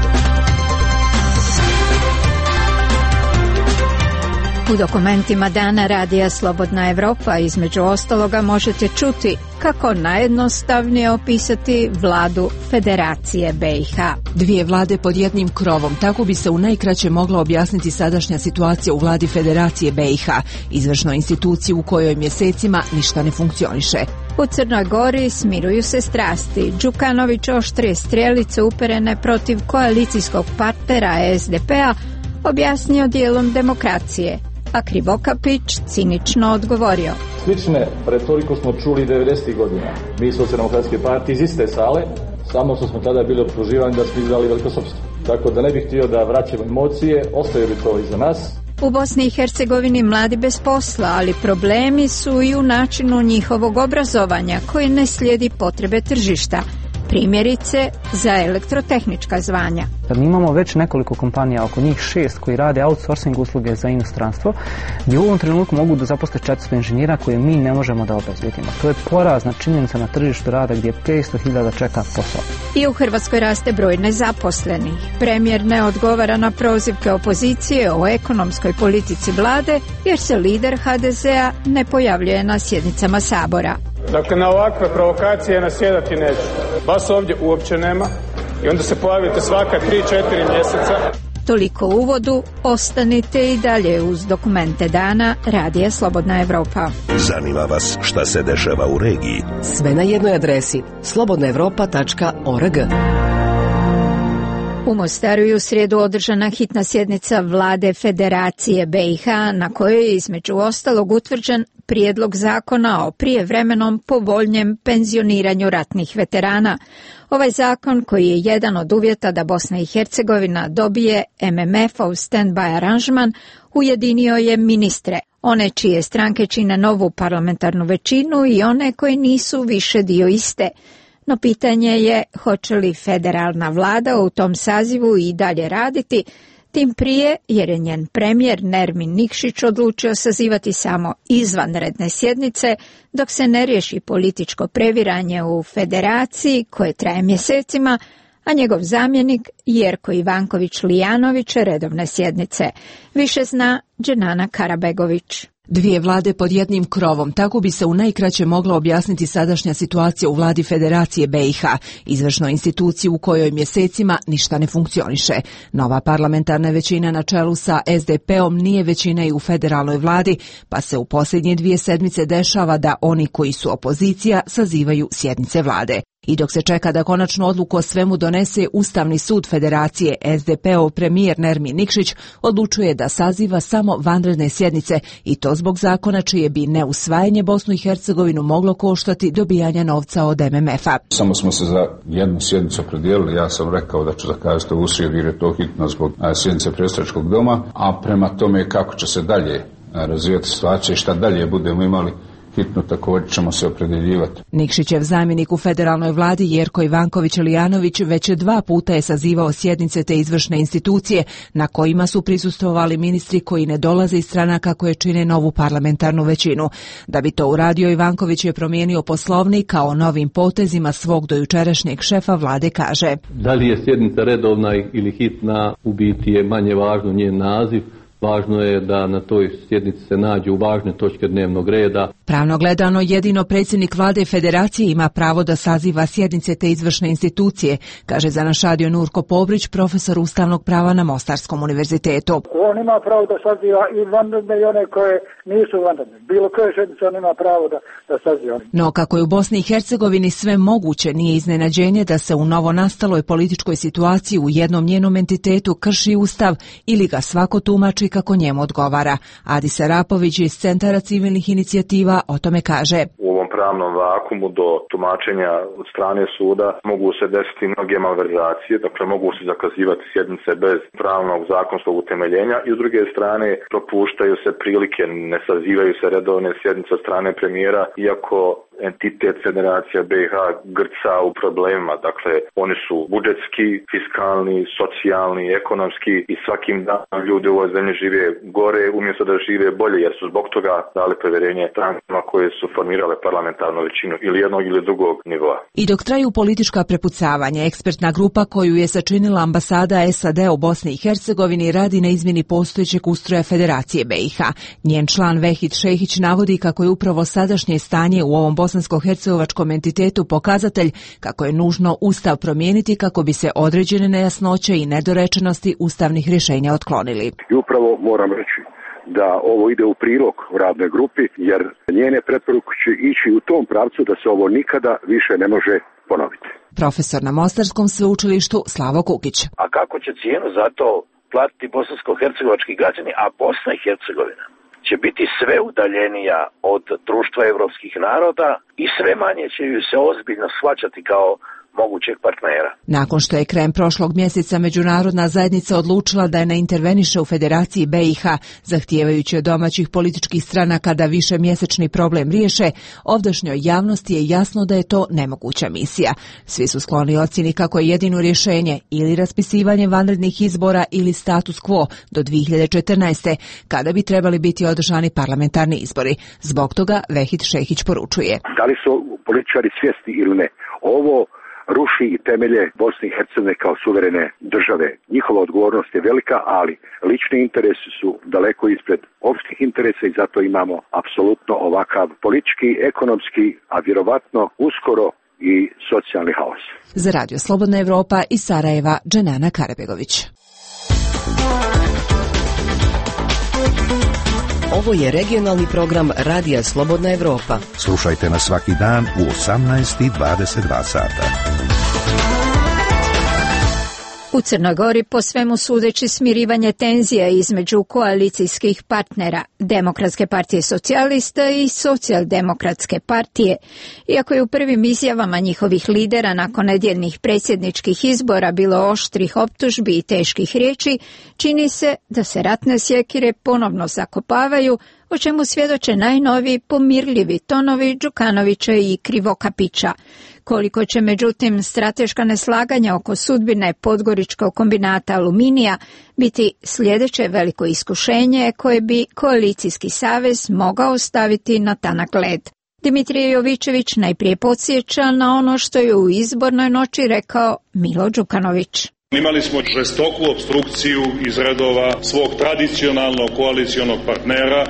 U dokumentima dana Radija Slobodna Evropa između ostaloga možete čuti kako najjednostavnije opisati vladu Federacije BiH. Dvije vlade pod jednim krovom, tako bi se u najkraće mogla objasniti sadašnja situacija u vladi Federacije BiH, izvršnoj instituciji u kojoj mjesecima ništa ne funkcioniše. U Crnoj Gori smiruju se strasti. Đukanović oštre strelice uperene protiv koalicijskog partnera SDP-a objasnio dijelom demokracije, a Krivokapić cinično odgovorio. Slične retoriku smo čuli 90. godina. Mi Socijaldemokratske partije iz iste sale, samo što smo tada bili optuživani da smo izdali velikosrpstvo. Tako da ne bih htio da vraćamo emocije, ostaje bi to iza nas. U Bosni i Hercegovini mladi bez posla, ali problemi su i u načinu njihovog obrazovanja koji ne slijedi potrebe tržišta. Primjerice za elektrotehnička zvanja. Mi imamo već nekoliko kompanija, oko njih 6 koji rade outsourcing usluge za inostranstvo, gdje u ovom trenutku mogu da zaposle 400 inženjera koje mi ne možemo da obezbedimo. To je porazna činjenica na tržištu rada gdje 500.000 čeka posao. I u Hrvatskoj raste broj nezaposlenih. Premijer ne odgovara na prozivke opozicije o ekonomskoj politici vlade jer se lider HDZ-a ne pojavljuje na sjednicama Sabora. Dakle, na ovakve provokacije nasjedati neću. Vas ovdje uopće nema i onda se pojavite svaka 3-4 mjeseca. Toliko u uvodu, ostanite i dalje uz dokumente dana Radija Slobodna Evropa. Zanima vas šta se dešava u regiji? Sve na jednoj adresi slobodnaevropa.org. U Mostaru je u srijedu održana hitna sjednica vlade Federacije BiH na kojoj je između ostalog utvrđen prijedlog zakona o prijevremenom povoljnjem penzioniranju ratnih veterana. Ovaj zakon, koji je jedan od uvjeta da Bosna i Hercegovina dobije MMF-ov stand-by aranžman, ujedinio je ministre, one čije stranke čine novu parlamentarnu većinu i one koji nisu više dio iste. No pitanje je hoće li federalna vlada u tom sazivu i dalje raditi, tim prije jer je njen premijer Nermin Nikšić odlučio sazivati samo izvanredne sjednice dok se ne riješi političko previranje u federaciji koje traje mjesecima, a njegov zamjenik Jerko Ivanković-Lijanović redovne sjednice. Više zna Dženana Karabegović. Dvije vlade pod jednim krovom, tako bi se u najkraće mogla objasniti sadašnja situacija u vladi Federacije BiH, izvršnoj instituciji u kojoj mjesecima ništa ne funkcioniše. Nova parlamentarna većina na čelu sa SDP-om nije većina i u federalnoj vladi, pa se u posljednje 2 sedmice dešava da oni koji su opozicija sazivaju sjednice vlade. I dok se čeka da konačnu odluku o svemu donese Ustavni sud Federacije, SDP-ov premijer Nermin Nikšić odlučuje da saziva samo vanredne sjednice i to zbog zakona čije bi neusvajanje Bosnu i Hercegovinu moglo koštati dobijanja novca od MMF-a. Samo smo se za jednu sjednicu opredijelili, ja sam rekao da ću zakazati u srijedu jer je to hitno zbog sjednice predstavničkog doma, a prema tome kako će se dalje razvijati situacija i šta dalje budemo imali hitno također ćemo se opredjeljivati. Nikšićev zamjenik u federalnoj vladi Jerko Ivanković-Lijanović već 2 puta je sazivao sjednice te izvršne institucije na kojima su prisustvovali ministri koji ne dolaze iz stranaka koje čine novu parlamentarnu većinu. Da bi to uradio, Ivanković je promijenio poslovnik, a o novim potezima svog dojučerašnjeg šefa vlade kaže: Da li je sjednica redovna ili hitna, u biti je manje važno njen naziv. Važno je da na toj sjednici se nađu važne točke dnevnog reda. Pravno gledano, jedino predsjednik vlade Federacije ima pravo da saziva sjednice te izvršne institucije, kaže Zanašadio Nurko Pobrić, profesor ustavnog prava na Mostarskom univerzitetu. On ima pravo da saziva i vanredne i one koje nisu vanredne. Bilo koje sjednice on ima pravo da saziva. No kako je u Bosni i Hercegovini sve moguće, nije iznenađenje da se u novonastaloj političkoj situaciji u jednom njenom entitetu krši ustav ili ga svako tumači kako njemu odgovara. Adi Serapović iz Centara civilnih inicijativa o tome kaže: U ovom pravnom vakumu do tumačenja od strane suda mogu se desiti mnoge malverzacije, dakle mogu se zakazivati sjednice bez pravnog zakonskog utemeljenja i s druge strane propuštaju se prilike, ne sazivaju se redovne sjednice od strane premijera, iako entitet Federacija BiH grca u problemima. Dakle, oni su budžetski, fiskalni, socijalni, ekonomski i svakim danom ljudi u ovoj zemlji žive gore umjesto da žive bolje, jer su zbog toga dali povjerenje strankama koje su formirale parlamentarnu većinu ili jednog ili drugog nivoa. I dok traju politička prepucavanja, ekspertna grupa koju je sačinila ambasada SAD u Bosni i Hercegovini radi na izmjeni postojećeg ustroja Federacije BiH. Njen član Vehid Šehić navodi kako je upravo sadašnje stanje u ovom bosansko-hercegovačkom entitetu pokazatelj kako je nužno ustav promijeniti kako bi se određene nejasnoće i nedorečenosti ustavnih rješenja otklonili. I upravo moram reći da ovo ide u prilog u radnoj grupi, jer njene preporuke će ići u tom pravcu da se ovo nikada više ne može ponoviti. Profesor na Mostarskom sveučilištu Slavo Kukić. A kako će cijenu za to platiti bosansko-hercegovački građani, a Bosna i Hercegovina će biti sve udaljenija od društva evropskih naroda i sve manje će ju se ozbiljno shvaćati kao mogućeg partnera. Nakon što je krajem prošlog mjeseca međunarodna zajednica odlučila da je ne interveniše u Federaciji BiH, zahtijevajući od domaćih političkih stranaka da više mjesečni problem riješe, ovdašnjoj javnosti je jasno da je to nemoguća misija. Svi su skloni ocjeni kako je jedino rješenje ili raspisivanje vanrednih izbora ili status quo do 2014. kada bi trebali biti održani parlamentarni izbori. Zbog toga Vehid Šehić poručuje. Da li su političari svjesni ili ne? Ovo ruši i temelje Bosne i Hercegovine kao suverene države. Njihova odgovornost je velika, ali lični interesi su daleko ispred opštih interesa i zato imamo apsolutno ovakav politički, ekonomski, a vjerovatno uskoro i socijalni haos. Za Radio Slobodna Evropa iz Sarajeva, Dženana Karabegović. Ovo je regionalni program Radija Slobodna Evropa. Slušajte nas svaki dan u 18:22 sata. U Crnoj Gori po svemu sudeći smirivanje tenzija između koalicijskih partnera Demokratske partije socijalista i Socijaldemokratske partije. Iako je u prvim izjavama njihovih lidera nakon nedjeljnih predsjedničkih izbora bilo oštrih optužbi i teških riječi, čini se da se ratne sjekire ponovno zakopavaju, o čemu svjedoče najnoviji pomirljivi tonovi Đukanovića i Krivokapića. Koliko će međutim strateška neslaganja oko sudbine Podgoričkog kombinata aluminija biti sljedeće veliko iskušenje koje bi koalicijski savez mogao staviti na tanak led. Dimitrije Jovićević najprije podsjeća na ono što je u izbornoj noći rekao Milo Đukanović. Imali smo žestoku opstrukciju iz redova svog tradicionalnog koalicionog partnera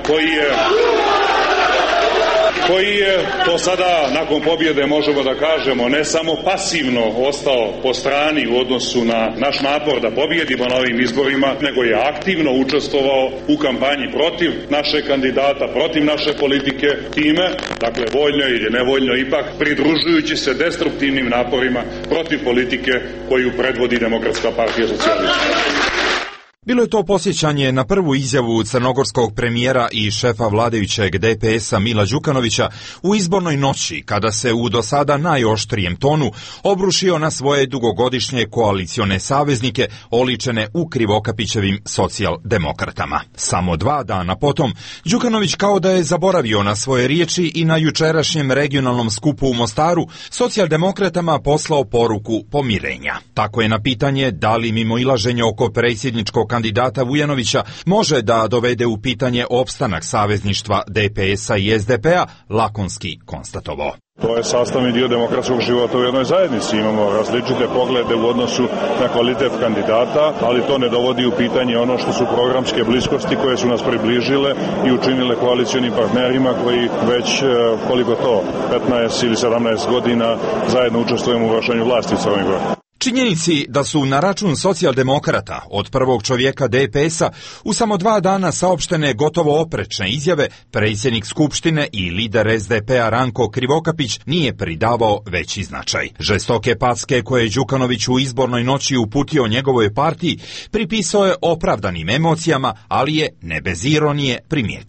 koji je to sada nakon pobjede možemo da kažemo ne samo pasivno ostao po strani u odnosu na naš napor da pobjedimo na ovim izborima, nego je aktivno učestvovao u kampanji protiv našeg kandidata, protiv naše politike, time, dakle voljno ili nevoljno ipak, pridružujući se destruktivnim naporima protiv politike koju predvodi Demokratska partija socijalista. Bilo je to posjećanje na prvu izjavu crnogorskog premijera i šefa vladajućeg DPS-a Mila Đukanovića u izbornoj noći, kada se u do sada najoštrijem tonu obrušio na svoje dugogodišnje koalicione saveznike oličene u Krivokapićevim socijaldemokratama. Samo 2 dana potom, Đukanović kao da je zaboravio na svoje riječi i na jučerašnjem regionalnom skupu u Mostaru socijaldemokratama poslao poruku pomirenja. Tako je na pitanje da li mimoilaženje oko predsjedničkog kandidata Vujanovića može da dovede u pitanje opstanak savezništva DPS-a i SDP-a, lakonski konstatovao. To je sastavni dio demokratskog života u jednoj zajednici. Imamo različite poglede u odnosu na kvalitet kandidata, ali to ne dovodi u pitanje ono što su programske bliskosti koje su nas približile i učinile koalicionim partnerima koji već, koliko to, 15 ili 17 godina zajedno učestvujemo u vršenju vlasti u Crnoj Gori. Činjenici da su na račun socijaldemokrata od prvog čovjeka DPS-a u samo 2 dana saopštene gotovo oprečne izjave, predsjednik Skupštine i lider SDP-a Ranko Krivokapić nije pridavao veći značaj. Žestoke packe koje je Đukanović u izbornoj noći uputio njegovoj partiji pripisao je opravdanim emocijama, ali je ne bez ironije primijetio.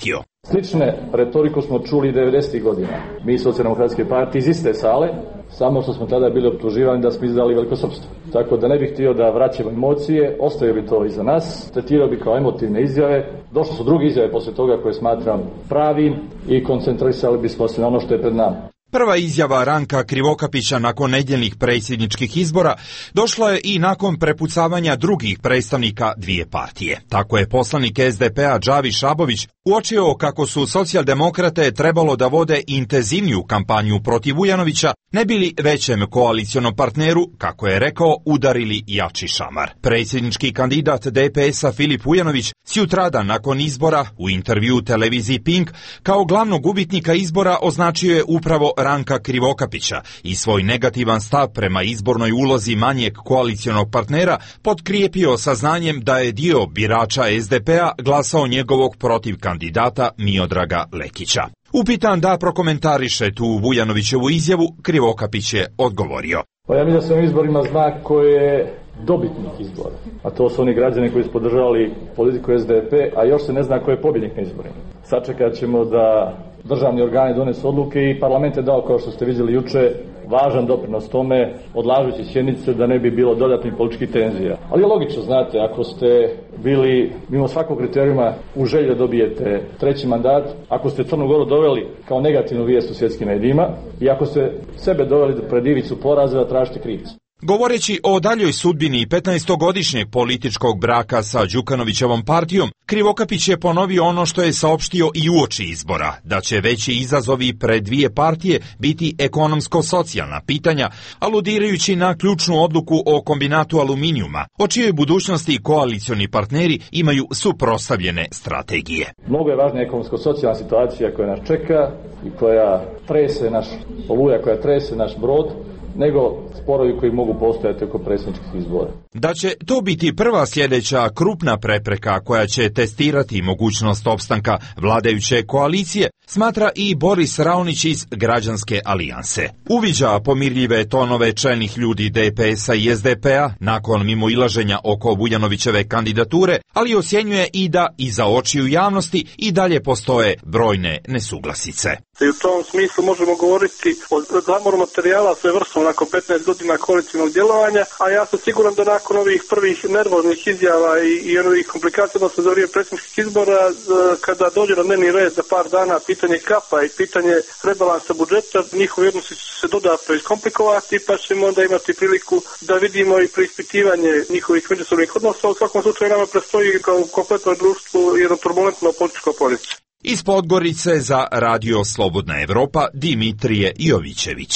Slične retoriku smo čuli 90. godina. Mi Socijaldemokratske partije iz iste sale, samo što smo tada bili optuživani da smo izdali velikosrpstvo. Tako da ne bih htio da vraćamo emocije, ostavio bi to iza nas, tretirao bi kao emotivne izjave. Došle su druge izjave posle toga koje smatram pravim i koncentrisali bismo se na ono što je pred nama. Prva izjava Ranka Krivokapića nakon nedjeljnih predsjedničkih izbora došla je i nakon prepucavanja drugih predstavnika dvije partije. Tako je poslanik SDP-a Džavi Šabović uočio kako su socijaldemokrate trebalo da vode intenzivniju kampanju protiv Vujanovića, ne bili većem koalicionom partneru, kako je rekao, udarili jači šamar. Predsjednički kandidat DPS-a Filip Vujanović sutradan nakon izbora u intervju televiziji Pink kao glavnog gubitnika izbora označio je upravo Ranka Krivokapića i svoj negativan stav prema izbornoj ulozi manjeg koalicionog partnera potkrijepio saznanjem da je dio birača SDP-a glasao njegovog protiv kandidata Miodraga Lekića. Upitan da prokomentariše tu Vujanovićevu izjavu, Krivokapić je odgovorio. Pa ja mislim da se ovim izborima zna ko je dobitnik izbora, a to su oni građani koji su podržavali politiku SDP, a još se ne zna ko je pobjednik na izborima. Sačekat ćemo da državni organi donesu odluke i parlament je dao, kao što ste vidjeli juče, važan doprinos tome, odlažući sjednice da ne bi bilo dodatnih političkih tenzija. Ali je logično, znate, ako ste bili mimo svakog kriterijuma u želji da dobijete treći mandat, ako ste Crnu Goru doveli kao negativnu vijest u svjetskim medijima i ako ste sebe doveli pred ivicu poraza, da tražite krivca. Govoreći o daljoj sudbini 15-godišnjeg političkog braka sa Đukanovićevom partijom, Krivokapić je ponovio ono što je saopštio i uoči izbora, da će veći izazovi pred dvije partije biti ekonomsko-socijalna pitanja, aludirajući na ključnu odluku o kombinatu aluminijuma, o čijoj budućnosti koalicioni partneri imaju suprotstavljene strategije. Mnogo je važna ekonomsko-socijalna situacija koja nas čeka i koja trese naš oluja, koja trese naš brod, nego sporovi koji mogu postojati oko predsjedničkih izbora. Da će to biti prva sljedeća krupna prepreka koja će testirati mogućnost opstanka vladajuće koalicije, smatra i Boris Raonić iz Građanske alijanse. Uviđa pomirljive tonove čelnih ljudi DPS-a i SDP-a nakon mimoilaženja oko Vujanovićeve kandidature, ali ocjenjuje i da iza očiju javnosti i dalje postoje brojne nesuglasice. I u tom smislu možemo govoriti o zamoru materijala sve vrstom nakon 15 godina koalicijnog djelovanja, a ja sam siguran da nakon ovih prvih nervoznih izjava i ovih komplikacija, odnosno za vrijeme predsjedničkih izbora, kada dođe na dnevni red za par dana pitanje kapa i pitanje rebalansa budžeta, njihovi odnosi će se dodatno iskomplikovati, pa ćemo onda imati priliku da vidimo i preispitivanje njihovih međusobnih odnosa. U svakom slučaju nama predstoji kao kompletno društvu jedno turbulentno političko područje. Iz Podgorice za Radio Slobodna Evropa, Dimitrije Jovićević.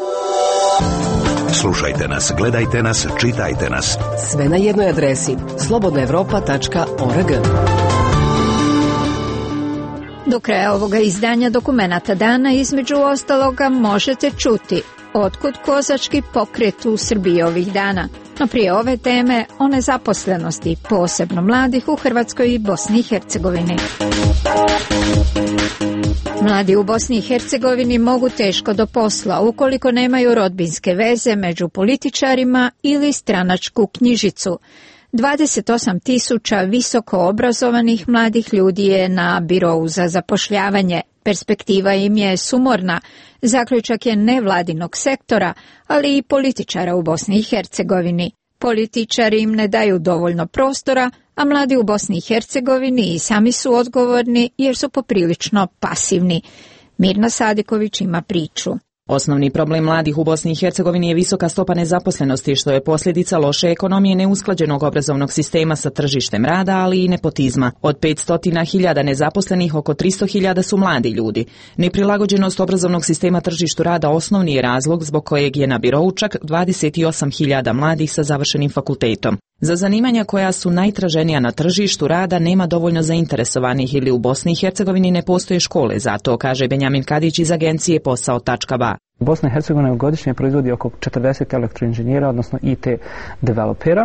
Slušajte nas, gledajte nas, čitajte nas. Sve na jednoj adresi slobodnaevropa.org. Do kraja ovoga izdanja Dokumenata dana između ostaloga možete čuti otkud kozački pokret u Srbiji ovih dana. No prije ove teme o nezaposlenosti, posebno mladih u Hrvatskoj i Bosni i Hercegovini. Mladi u Bosni i Hercegovini mogu teško do posla ukoliko nemaju rodbinske veze među političarima ili stranačku knjižicu. 28.000 visoko obrazovanih mladih ljudi je na birou za zapošljavanje. Perspektiva im je sumorna, zaključak je nevladinog sektora, ali i političara u Bosni i Hercegovini. Političari im ne daju dovoljno prostora, a mladi u Bosni i Hercegovini i sami su odgovorni jer su poprilično pasivni. Mirna Sadiković ima priču. Osnovni problem mladih u Bosni i Hercegovini je visoka stopa nezaposlenosti, što je posljedica loše ekonomije, neusklađenog obrazovnog sistema sa tržištem rada, ali i nepotizma. Od 500.000 nezaposlenih, oko 300.000 su mladi ljudi. Neprilagođenost obrazovnog sistema tržištu rada osnovni je razlog zbog kojeg je na birou čak 28.000 mladih sa završenim fakultetom. Za zanimanja koja su najtraženija na tržištu rada nema dovoljno zainteresovanih ili u Bosni i Hercegovini ne postoje škole, zato kaže Benjamin Kadić iz agencije Posao.ba. Bosna i Hercegovina godišnje proizvodi oko 40 elektroinženjera, odnosno IT developera.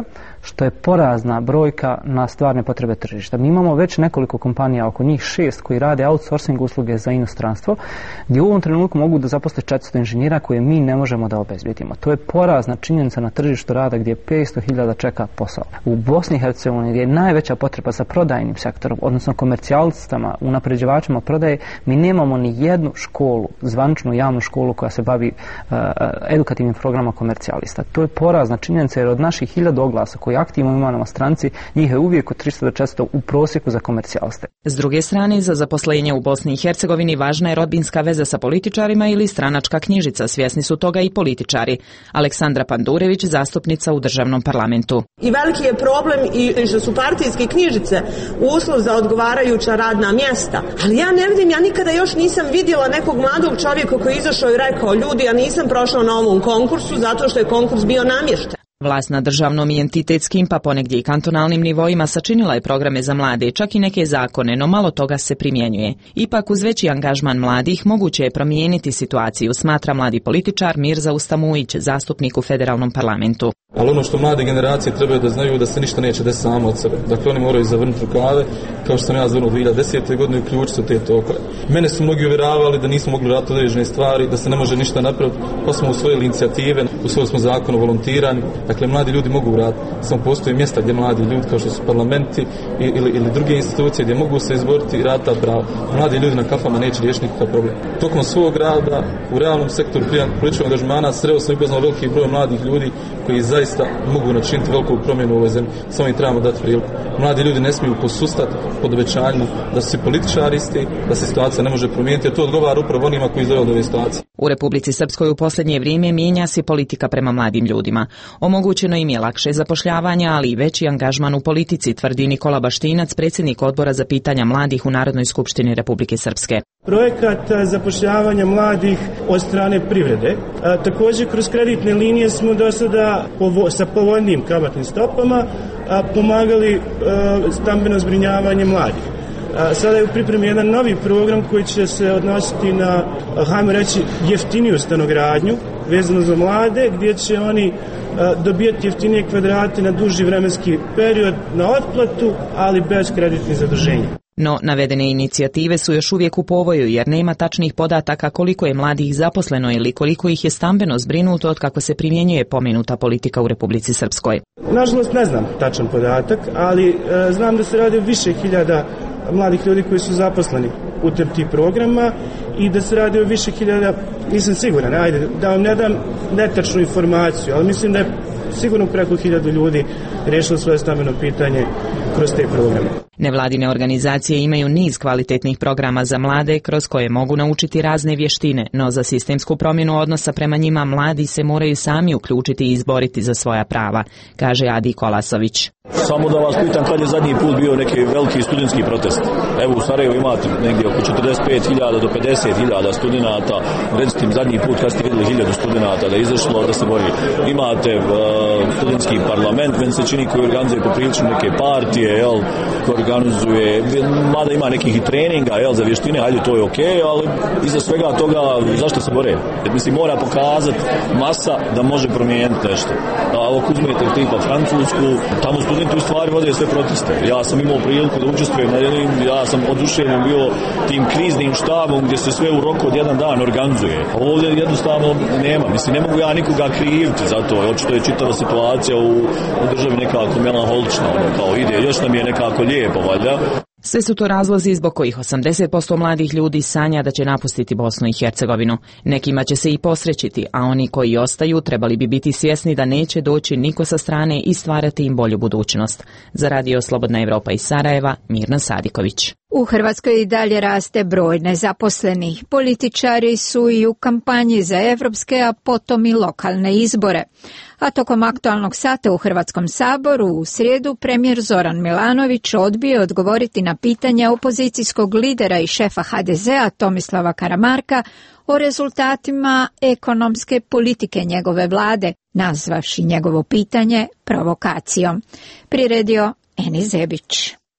što je porazna brojka na stvarne potrebe tržišta. Mi imamo već nekoliko kompanija, oko njih 6 koji rade outsourcing usluge za inostranstvo, gdje u ovom trenutku mogu da zaposle 400 inženjera koje mi ne možemo da obezbedimo. To je porazna činjenica na tržištu rada gdje 500.000 čeka posao. U Bosni i Hercegovini gdje je najveća potreba za prodajnim sektorom, odnosno komercijalistama, unapređivačima prodaje, mi nemamo ni jednu školu, zvaničnu javnu školu koja se bavi edukativnim programima komercijalista. To je porazna činjenica jer od naših 1000 oglasa koji aktivno imamo na stranci, njih je uvijek od 300 do 400 u prosjeku za komercijaliste. S druge strane, za zaposlenje u Bosni i Hercegovini važna je rodbinska veza sa političarima ili stranačka knjižica, svjesni su toga i političari. Aleksandra Pandurević, zastupnica u državnom parlamentu. I veliki je problem i što su partijske knjižice uslov za odgovarajuća radna mjesta. Ali ja ne vidim, ja nikada još nisam vidjela nekog mladog čovjeka koji je izašao i rekao, ljudi, ja nisam prošao na ovom konkursu zato što je konkurs bio namješten. Vlast na državnom i entitetskim, pa ponegdje i kantonalnim nivoima sačinila je programe za mlade, čak i neke zakone, no malo toga se primjenjuje. Ipak uz veći angažman mladih moguće je promijeniti situaciju, smatra mladi političar Mirza Ustamujić, zastupnik u federalnom parlamentu. Ali ono što mlade generacije trebaju da znaju da se ništa neće desiti samo od sebe. Dakle, oni moraju zavrnuti rukave, kao što sam ja zavrnuo 2010. godine i uključiti se u te tokove. Mene su mnogi uvjeravali da nismo mogli raditi određene stvari, da se ne može ništa napraviti, pa smo usvojili inicijative, usvojili smo zakon o volontiranju. Dakle, mladi ljudi mogu raditi, samo postoje mjesta gdje mladi ljudi, kao što su parlamenti ili druge institucije gdje mogu se izboriti i raditi ta prava. Mladi ljudi na kafama neće riješiti nikakav problem. Tokom svog rada u realnom sektoru političkog angažmana sreo sam i upoznao veliki broj mladih ljudi koji zaista mogu načiniti veliku promjenu u ovoj zemlji. Samo im trebamo dati priliku. Mladi ljudi ne smiju posustati pod obećanjima da su političari isti, da se situacija ne može promijeniti, jer to odgovara upravo onima koji doveli do ove situacije. U Republici Srpskoj u posljednje vrijeme mijenja se politika prema mladim ljudima. Omogućeno im je lakše zapošljavanje, ali i veći angažman u politici, tvrdi Nikola Baštinac, predsjednik odbora za pitanja mladih u Narodnoj skupštini Republike Srpske. Projekat zapošljavanja mladih od strane privrede. Također kroz kreditne linije smo do sada sa povoljnim kamatnim stopama pomagali stambeno zbrinjavanje mladih. Sada je u pripremi jedan novi program koji će se odnositi na, hajmo reći, jeftiniju stanogradnju vezano za mlade, gdje će oni dobijati jeftinije kvadrate na duži vremenski period na otplatu, ali bez kreditnih zaduženja. No, navedene inicijative su još uvijek u povoju jer nema tačnih podataka koliko je mladih zaposleno ili koliko ih je stambeno zbrinuto od kako se primjenjuje pomenuta politika u Republici Srpskoj. Nažalost ne znam tačan podatak, ali znam da se radi o više hiljada mladih ljudi koji su zaposleni putem tih programa i da se radi o više hiljada, nisam siguran, ajde, da vam ne dam netačnu informaciju, ali mislim da je sigurno preko 1000 ljudi riješilo svoje stambeno pitanje kroz te programe. Nevladine organizacije imaju niz kvalitetnih programa za mlade kroz koje mogu naučiti razne vještine, no za sistemsku promjenu odnosa prema njima mladi se moraju sami uključiti i izboriti za svoja prava, kaže Adi Kolasović. Samo da vas pitam kad je zadnji put bio neki veliki studentski protest. Evo u Sarajevu imate negdje oko 45.000 do 50.000 studenata. Recite im zadnji put kad ste vidjeli 1000 studenata da je izašlo da se bori. Imate studentski parlament, meni se čini koji organizuje poprilično neke partije, jel, koji organizuje, mada ima nekih i treninga, jel, za vještine, hajde to je okej, ali iza svega toga zašto se bore? Jer mislim mora pokazati masa da može promijeniti nešto. A ako uzmete tipa Francusku, tamo studenti u stvari vode sve proteste. Ja sam imao priliku da učestvujem na jednim, ja sam oduševljen bio tim kriznim štabom gdje se sve u roku od jedan dan organizuje. A ovdje jednostavno nema. Mislim, ne mogu ja nikoga kriviti za to. Očito je čitava situacija u državi nekako melanholična. Kao ide, još nam je nekako lijepo, valjda. Sve su to razlozi zbog kojih 80% mladih ljudi sanja da će napustiti Bosnu i Hercegovinu. Nekima će se i posrećiti, a oni koji ostaju trebali bi biti svjesni da neće doći niko sa strane i stvarati im bolju budućnost. Za Radio Slobodna Evropa iz Sarajeva, Mirna Sadiković. U Hrvatskoj i dalje raste broj nezaposlenih. Političari su i u kampanji za evropske, a potom i lokalne izbore. A tokom aktualnog sata u Hrvatskom saboru u srijedu premijer Zoran Milanović odbio odgovoriti na pitanja opozicijskog lidera i šefa HDZ-a Tomislava Karamarka o rezultatima ekonomske politike njegove vlade, nazvavši njegovo pitanje provokacijom. Priredio Eni Zebić.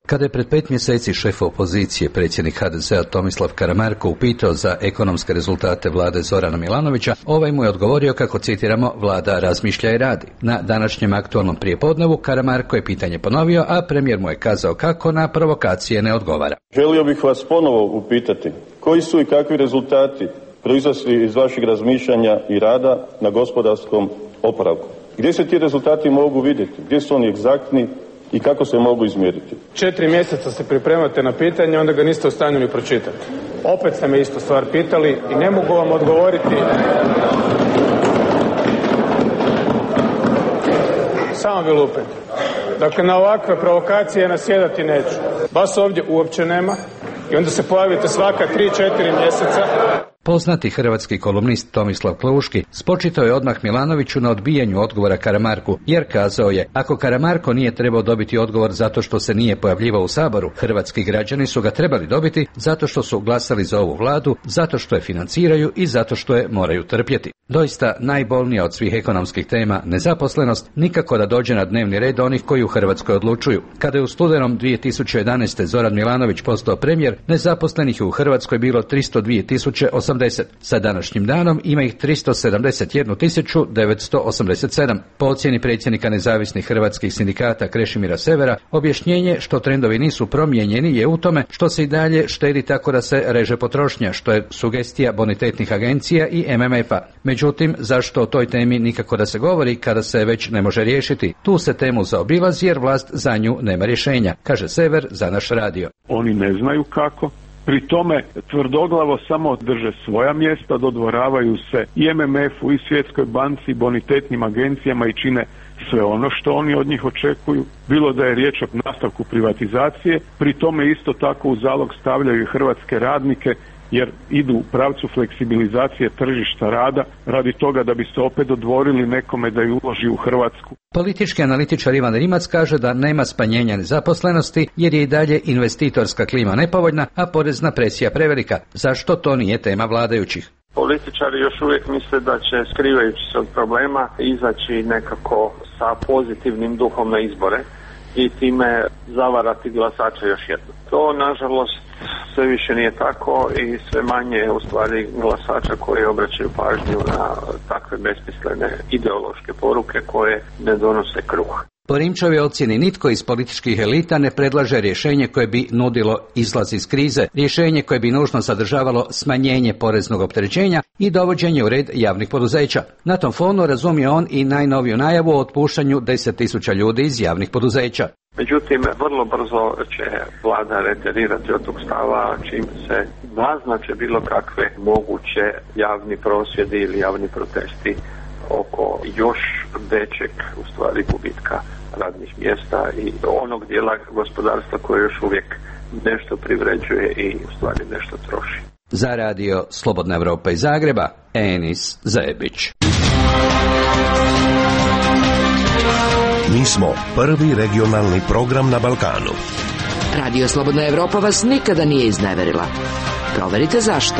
Kada je pred 5 mjeseci šef opozicije, predsjednik HDZ-a Tomislav Karamarko upitao za ekonomske rezultate vlade Zorana Milanovića, ovaj mu je odgovorio kako, citiramo, vlada razmišlja i radi. Na današnjem aktualnom prijepodnevu Karamarko je pitanje ponovio, a premijer mu je kazao kako na provokacije ne odgovara. Želio bih vas ponovo upitati, koji su i kakvi rezultati proizašli iz vaših razmišljanja i rada na gospodarskom oporavku? Gdje se ti rezultati mogu vidjeti? Gdje su oni egzaktni i kako se mogu izmjeriti? 4 mjeseca se pripremate na pitanje, onda ga niste u stanju ni pročitati. Opet ste me istu stvar pitali i ne mogu vam odgovoriti. Samo vi lupete. Dakle, na ovakve provokacije nasjedati neću. Vas ovdje uopće nema i onda se pojavite svaka 3-4 mjeseca. Poznati hrvatski kolumnist Tomislav Kluški spočitao je odmah Milanoviću na odbijanju odgovora Karamarku, jer kazao je, ako Karamarko nije trebao dobiti odgovor zato što se nije pojavljivao u Saboru, hrvatski građani su ga trebali dobiti zato što su glasali za ovu vladu, zato što je financiraju i zato što je moraju trpjeti. Doista najbolnija od svih ekonomskih tema, nezaposlenost, nikako da dođe na dnevni red onih koji u Hrvatskoj odlučuju. Kada je u studenom 2011. Zoran Milanović postao premijer, nezaposlenih je u Hrvatskoj bilo 302.080. Sa današnjim danom ima ih 371.987. Po ocjeni predsjednika nezavisnih hrvatskih sindikata Krešimira Severa, objašnjenje što trendovi nisu promijenjeni je u tome što se i dalje štedi tako da se reže potrošnja, što je sugestija bonitetnih agencija i MMF-a. Međutim, zašto o toj temi nikako da se govori kada se već ne može riješiti? Tu se temu zaobilazi jer vlast za nju nema rješenja, kaže Sever za naš radio. Oni ne znaju kako. Pri tome tvrdoglavo samo drže svoja mjesta, dodvoravaju se i MMF-u i Svjetskoj banci i bonitetnim agencijama i čine sve ono što oni od njih očekuju, bilo da je riječ o nastavku privatizacije, pri tome isto tako u zalog stavljaju i hrvatske radnike jer idu u pravcu fleksibilizacije tržišta rada radi toga da bi se opet dodvorili nekome da ju uloži u Hrvatsku. Politički analitičar Ivan Rimac kaže da nema smanjenja nezaposlenosti jer je i dalje investitorska klima nepovoljna, a porezna presija prevelika. Zašto to nije tema vladajućih? Političari još uvijek misle da će, skrivajući se od problema, izaći nekako sa pozitivnim duhom na izbore i time zavarati glasače još jednom. To, nažalost, sve više nije tako i sve manje u stvari glasača koji obraćaju pažnju na takve besmislene ideološke poruke koje ne donose kruh. Po Rimčovoj ocjeni nitko iz političkih elita ne predlaže rješenje koje bi nudilo izlaz iz krize, rješenje koje bi nužno sadržavalo smanjenje poreznog opterećenja i dovođenje u red javnih poduzeća. Na tom fonu razumije on i najnoviju najavu o otpuštanju 10.000 ljudi iz javnih poduzeća. Međutim, vrlo brzo će vlada reterirati od tog stava čim se naznače bilo kakve moguće javni prosvjedi ili javni protesti oko još većeg u stvari gubitka radnih mjesta i onog dijela gospodarstva koje još uvijek nešto privređuje i u stvari nešto troši. Za radio Slobodna Evropa iz Zagreba, Enis Zebić. Mi smo prvi regionalni program na Balkanu. Radio Slobodna Evropa vas nikada nije izneverila. Proverite zašto.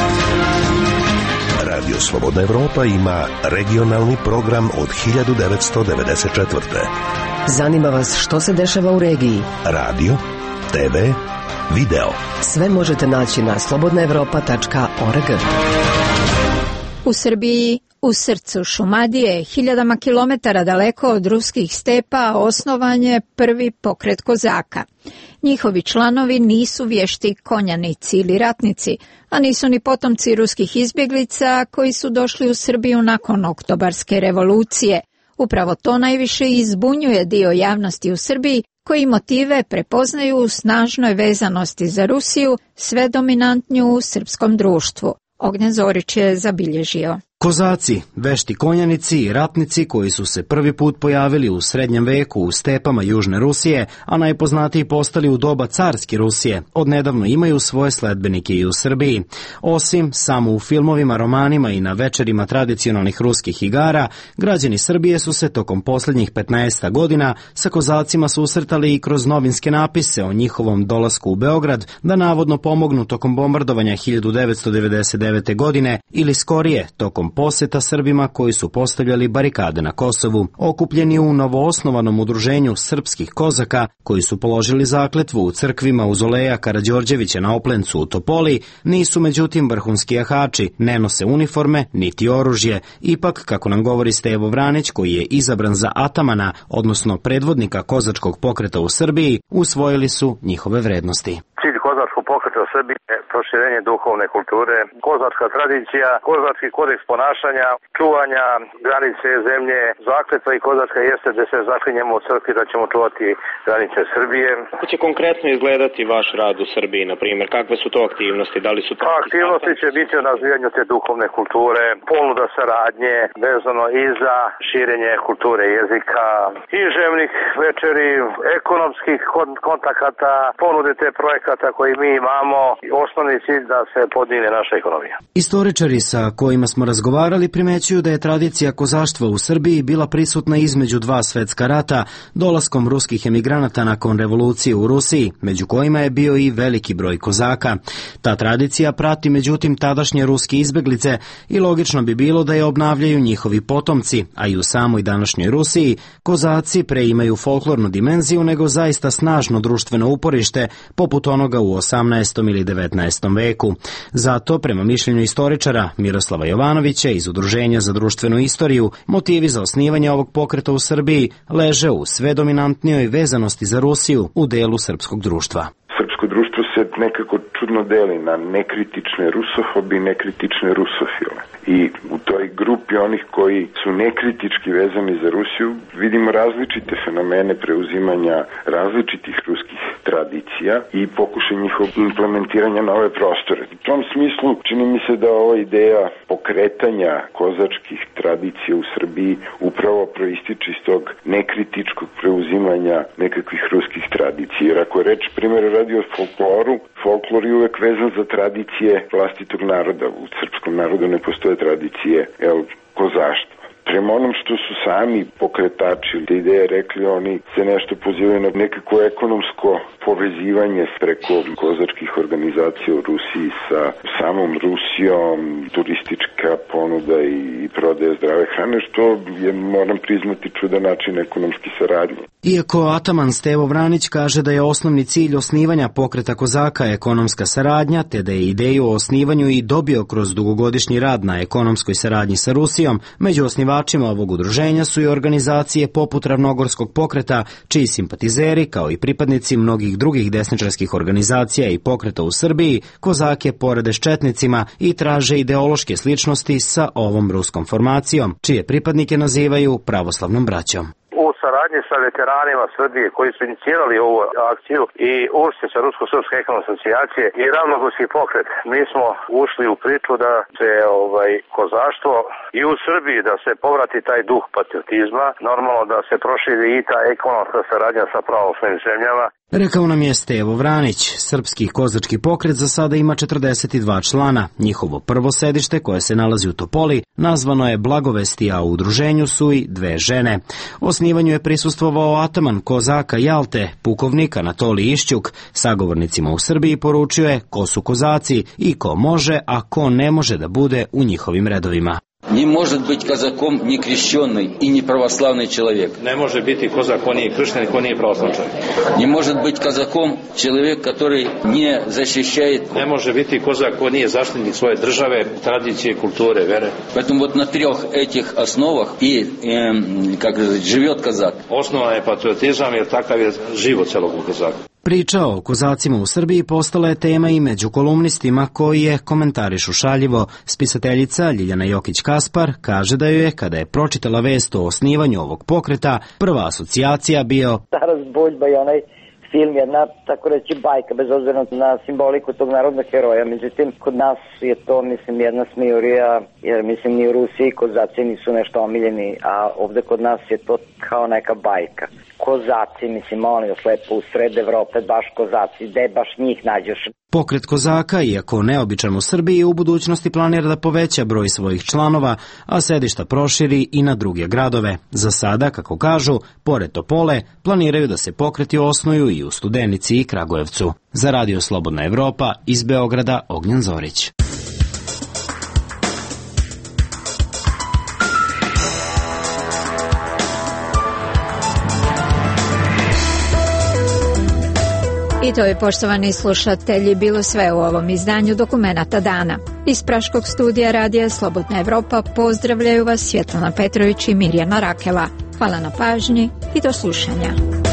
Radio Slobodna Evropa ima regionalni program od 1994. Zanima vas što se dešava u regiji? Radio, TV, video. Sve možete naći na slobodnaevropa.org. U Srbiji, u srcu Šumadije, hiljadama kilometara daleko od ruskih stepa, osnovan je prvi pokret kozaka. Njihovi članovi nisu vješti konjanici ili ratnici, a nisu ni potomci ruskih izbjeglica koji su došli u Srbiju nakon Oktobarske revolucije. Upravo to najviše izbunjuje dio javnosti u Srbiji, koji motive prepoznaju u snažnoj vezanosti za Rusiju, sve dominantnju u srpskom društvu. Ognjen Zorić je zabilježio. Kozaci, vešti konjanici i ratnici koji su se prvi put pojavili u srednjem veku u stepama Južne Rusije, a najpoznatiji postali u doba carske Rusije, odnedavno imaju svoje sledbenike i u Srbiji. Osim samo u filmovima, romanima i na večerima tradicionalnih ruskih igara, građani Srbije su se tokom posljednjih 15 godina sa kozacima susretali i kroz novinske napise o njihovom dolasku u Beograd da navodno pomognu tokom bombardovanja 1999. godine ili skorije tokom posjeta Srbima koji su postavljali barikade na Kosovu. Okupljeni u novoosnovanom udruženju srpskih kozaka, koji su položili zakletvu u crkvi Mauzoleja Karađorđevića na Oplencu u Topoli, nisu međutim vrhunski jahači, ne nose uniforme niti oružje. Ipak, kako nam govori Stevo Vranić, koji je izabran za atamana, odnosno predvodnika kozačkog pokreta u Srbiji, usvojili su njihove vrednosti. Cilj kozačkog pokreta u Srbiji je proširenje duhovne kulture, kozačka tradicija, kozački kodeks ponašanja, čuvanja granice zemlje, zakletva i kozačka jeste da se zaklinjemo u crkvi da ćemo čuvati granice Srbije. Kako će konkretno izgledati vaš rad u Srbiji, na primjer? Kakve su to aktivnosti? Da li su to aktivnosti će biti o razvijanju te duhovne kulture, ponuda saradnje vezano i za širenje kulture jezika, književnih večeri, ekonomskih kontakata, ponude te projekata koji mi imamo, osnovni cilj da se podigne naša ekonomija. Istoričari sa kojima smo razgovarali primećuju da je tradicija kozaštva u Srbiji bila prisutna između dva svetska rata, dolaskom ruskih emigranata nakon revolucije u Rusiji, među kojima je bio i veliki broj kozaka. Ta tradicija prati međutim tadašnje ruske izbeglice i logično bi bilo da je obnavljaju njihovi potomci, a i u samoj današnjoj Rusiji kozaci preimaju folklornu dimenziju nego zaista snažno društveno uporište, poput onoga u 18. ili 19. veku. Zato, prema mišljenju istoričara Miroslava Jovanovića iz Udruženja za društvenu istoriju, motivi za osnivanje ovog pokreta u Srbiji leže u sve dominantnijoj vezanosti za Rusiju u delu srpskog društva. Srpsko društvo se nekako čudno deli na nekritične rusofobe i nekritične rusofile. I u toj grupi onih koji su nekritički vezani za Rusiju vidimo različite fenomene preuzimanja različitih ruskih tradicija i pokušaj njihovog implementiranja na ove prostore. U tom smislu čini mi se da ova ideja pokretanja kozačkih tradicija u Srbiji upravo proističe iz tog nekritičkog preuzimanja nekakvih ruskih tradicija. Jer ako je reč primjer radi o folkloru, folklor je uvek vezan za tradicije vlastitog naroda. U srpskom narodu ne postoje tradicije kozaštva. Prema onom što su sami pokretači te ideje rekli, oni se nešto pozivaju na nekako ekonomsko povezivanje preko kozačkih organizacija u Rusiji sa samom Rusijom, turistička ponuda i prodaja zdrave hrane, što je, moram priznati, čudan način ekonomske saradnje. Iako ataman Stevo Vranić kaže da je osnovni cilj osnivanja pokreta kozaka ekonomska saradnja, te da je ideju o osnivanju i dobio kroz dugogodišnji rad na ekonomskoj saradnji sa Rusijom, među osnivačima ovog udruženja su i organizacije poput Ravnogorskog pokreta, čiji simpatizeri, kao i pripadnici mnogih drugih desničarskih organizacija i pokreta u Srbiji, kozake porede s četnicima i traže ideološke sličnosti sa ovom ruskom formacijom, čije pripadnike nazivaju pravoslavnom braćom. U saradnji sa veteranima Srbije koji su inicirali ovu akciju i ušli sa Rusko-Srpske ekonomske asocijacije i Ravnogorski pokret, mi smo ušli u priču da se kozaštvo i u Srbiji da se povrati taj duh patriotizma, normalno da se proširi i ta ekonomska saradnja sa pravoslavnim zemljama. Rekao nam je Stevo Vranić. Srpski kozački pokret za sada ima 42 člana. Njihovo prvo sedište, koje se nalazi u Topoli, nazvano je Blagovesti, a u udruženju su i 2 žene. Osnivanju je prisustvovao ataman kozaka Jalte, pukovnik Anatolij Išćuk. Sagovornicima u Srbiji poručio je ko su kozaci i ko može, a ko ne može da bude u njihovim redovima. Не может быть казаком не крещенный и не православный человек. Не может быть казак, он не крещеный, он не православный человек. Не может быть казаком человек, который не защищает. Не может быть казак, он не защитник своей державы, традиции, культуры, веры. Поэтому вот на 3 этих основах и как живет казак. Основа je patriotizam, jer takav je život celog kazaka. Priča o kozacima u Srbiji postala je tema i među kolumnistima koji je komentarišu šaljivo. Spisateljica Ljiljana Jokić-Kaspar kaže da joj je, kada je pročitala vest o osnivanju ovog pokreta, prva asocijacija bio ta razboljba i onaj film, jedna, tako reći, bajka, bez obzira na simboliku tog narodnog heroja. Međutim, kod nas je to, mislim, jedna smijurija, jer, mislim, ni u Rusiji kozaci nisu nešto omiljeni, a ovde kod nas je to kao neka bajka. Kozaci, mislim, molim vas lepo, u sred Evrope, baš kozaci, gde baš njih nađeš? Pokret kozaka, iako neobičan u Srbiji, u budućnosti planira da poveća broj svojih članova, a sedišta proširi i na druge gradove. Za sada, kako kažu, pored Topole, planiraju da se pokreti osnuju i u Studenici i Kragujevcu. Za Radio Slobodna Evropa, iz Beograda, Ognjen Zorić. I to je, poštovani slušatelji, bilo sve u ovom izdanju Dokumenata dana. Iz Praškog studija Radija Slobodna Evropa pozdravljaju vas Svjetlana Petrović i Mirjana Rakela. Hvala na pažnji i do slušanja.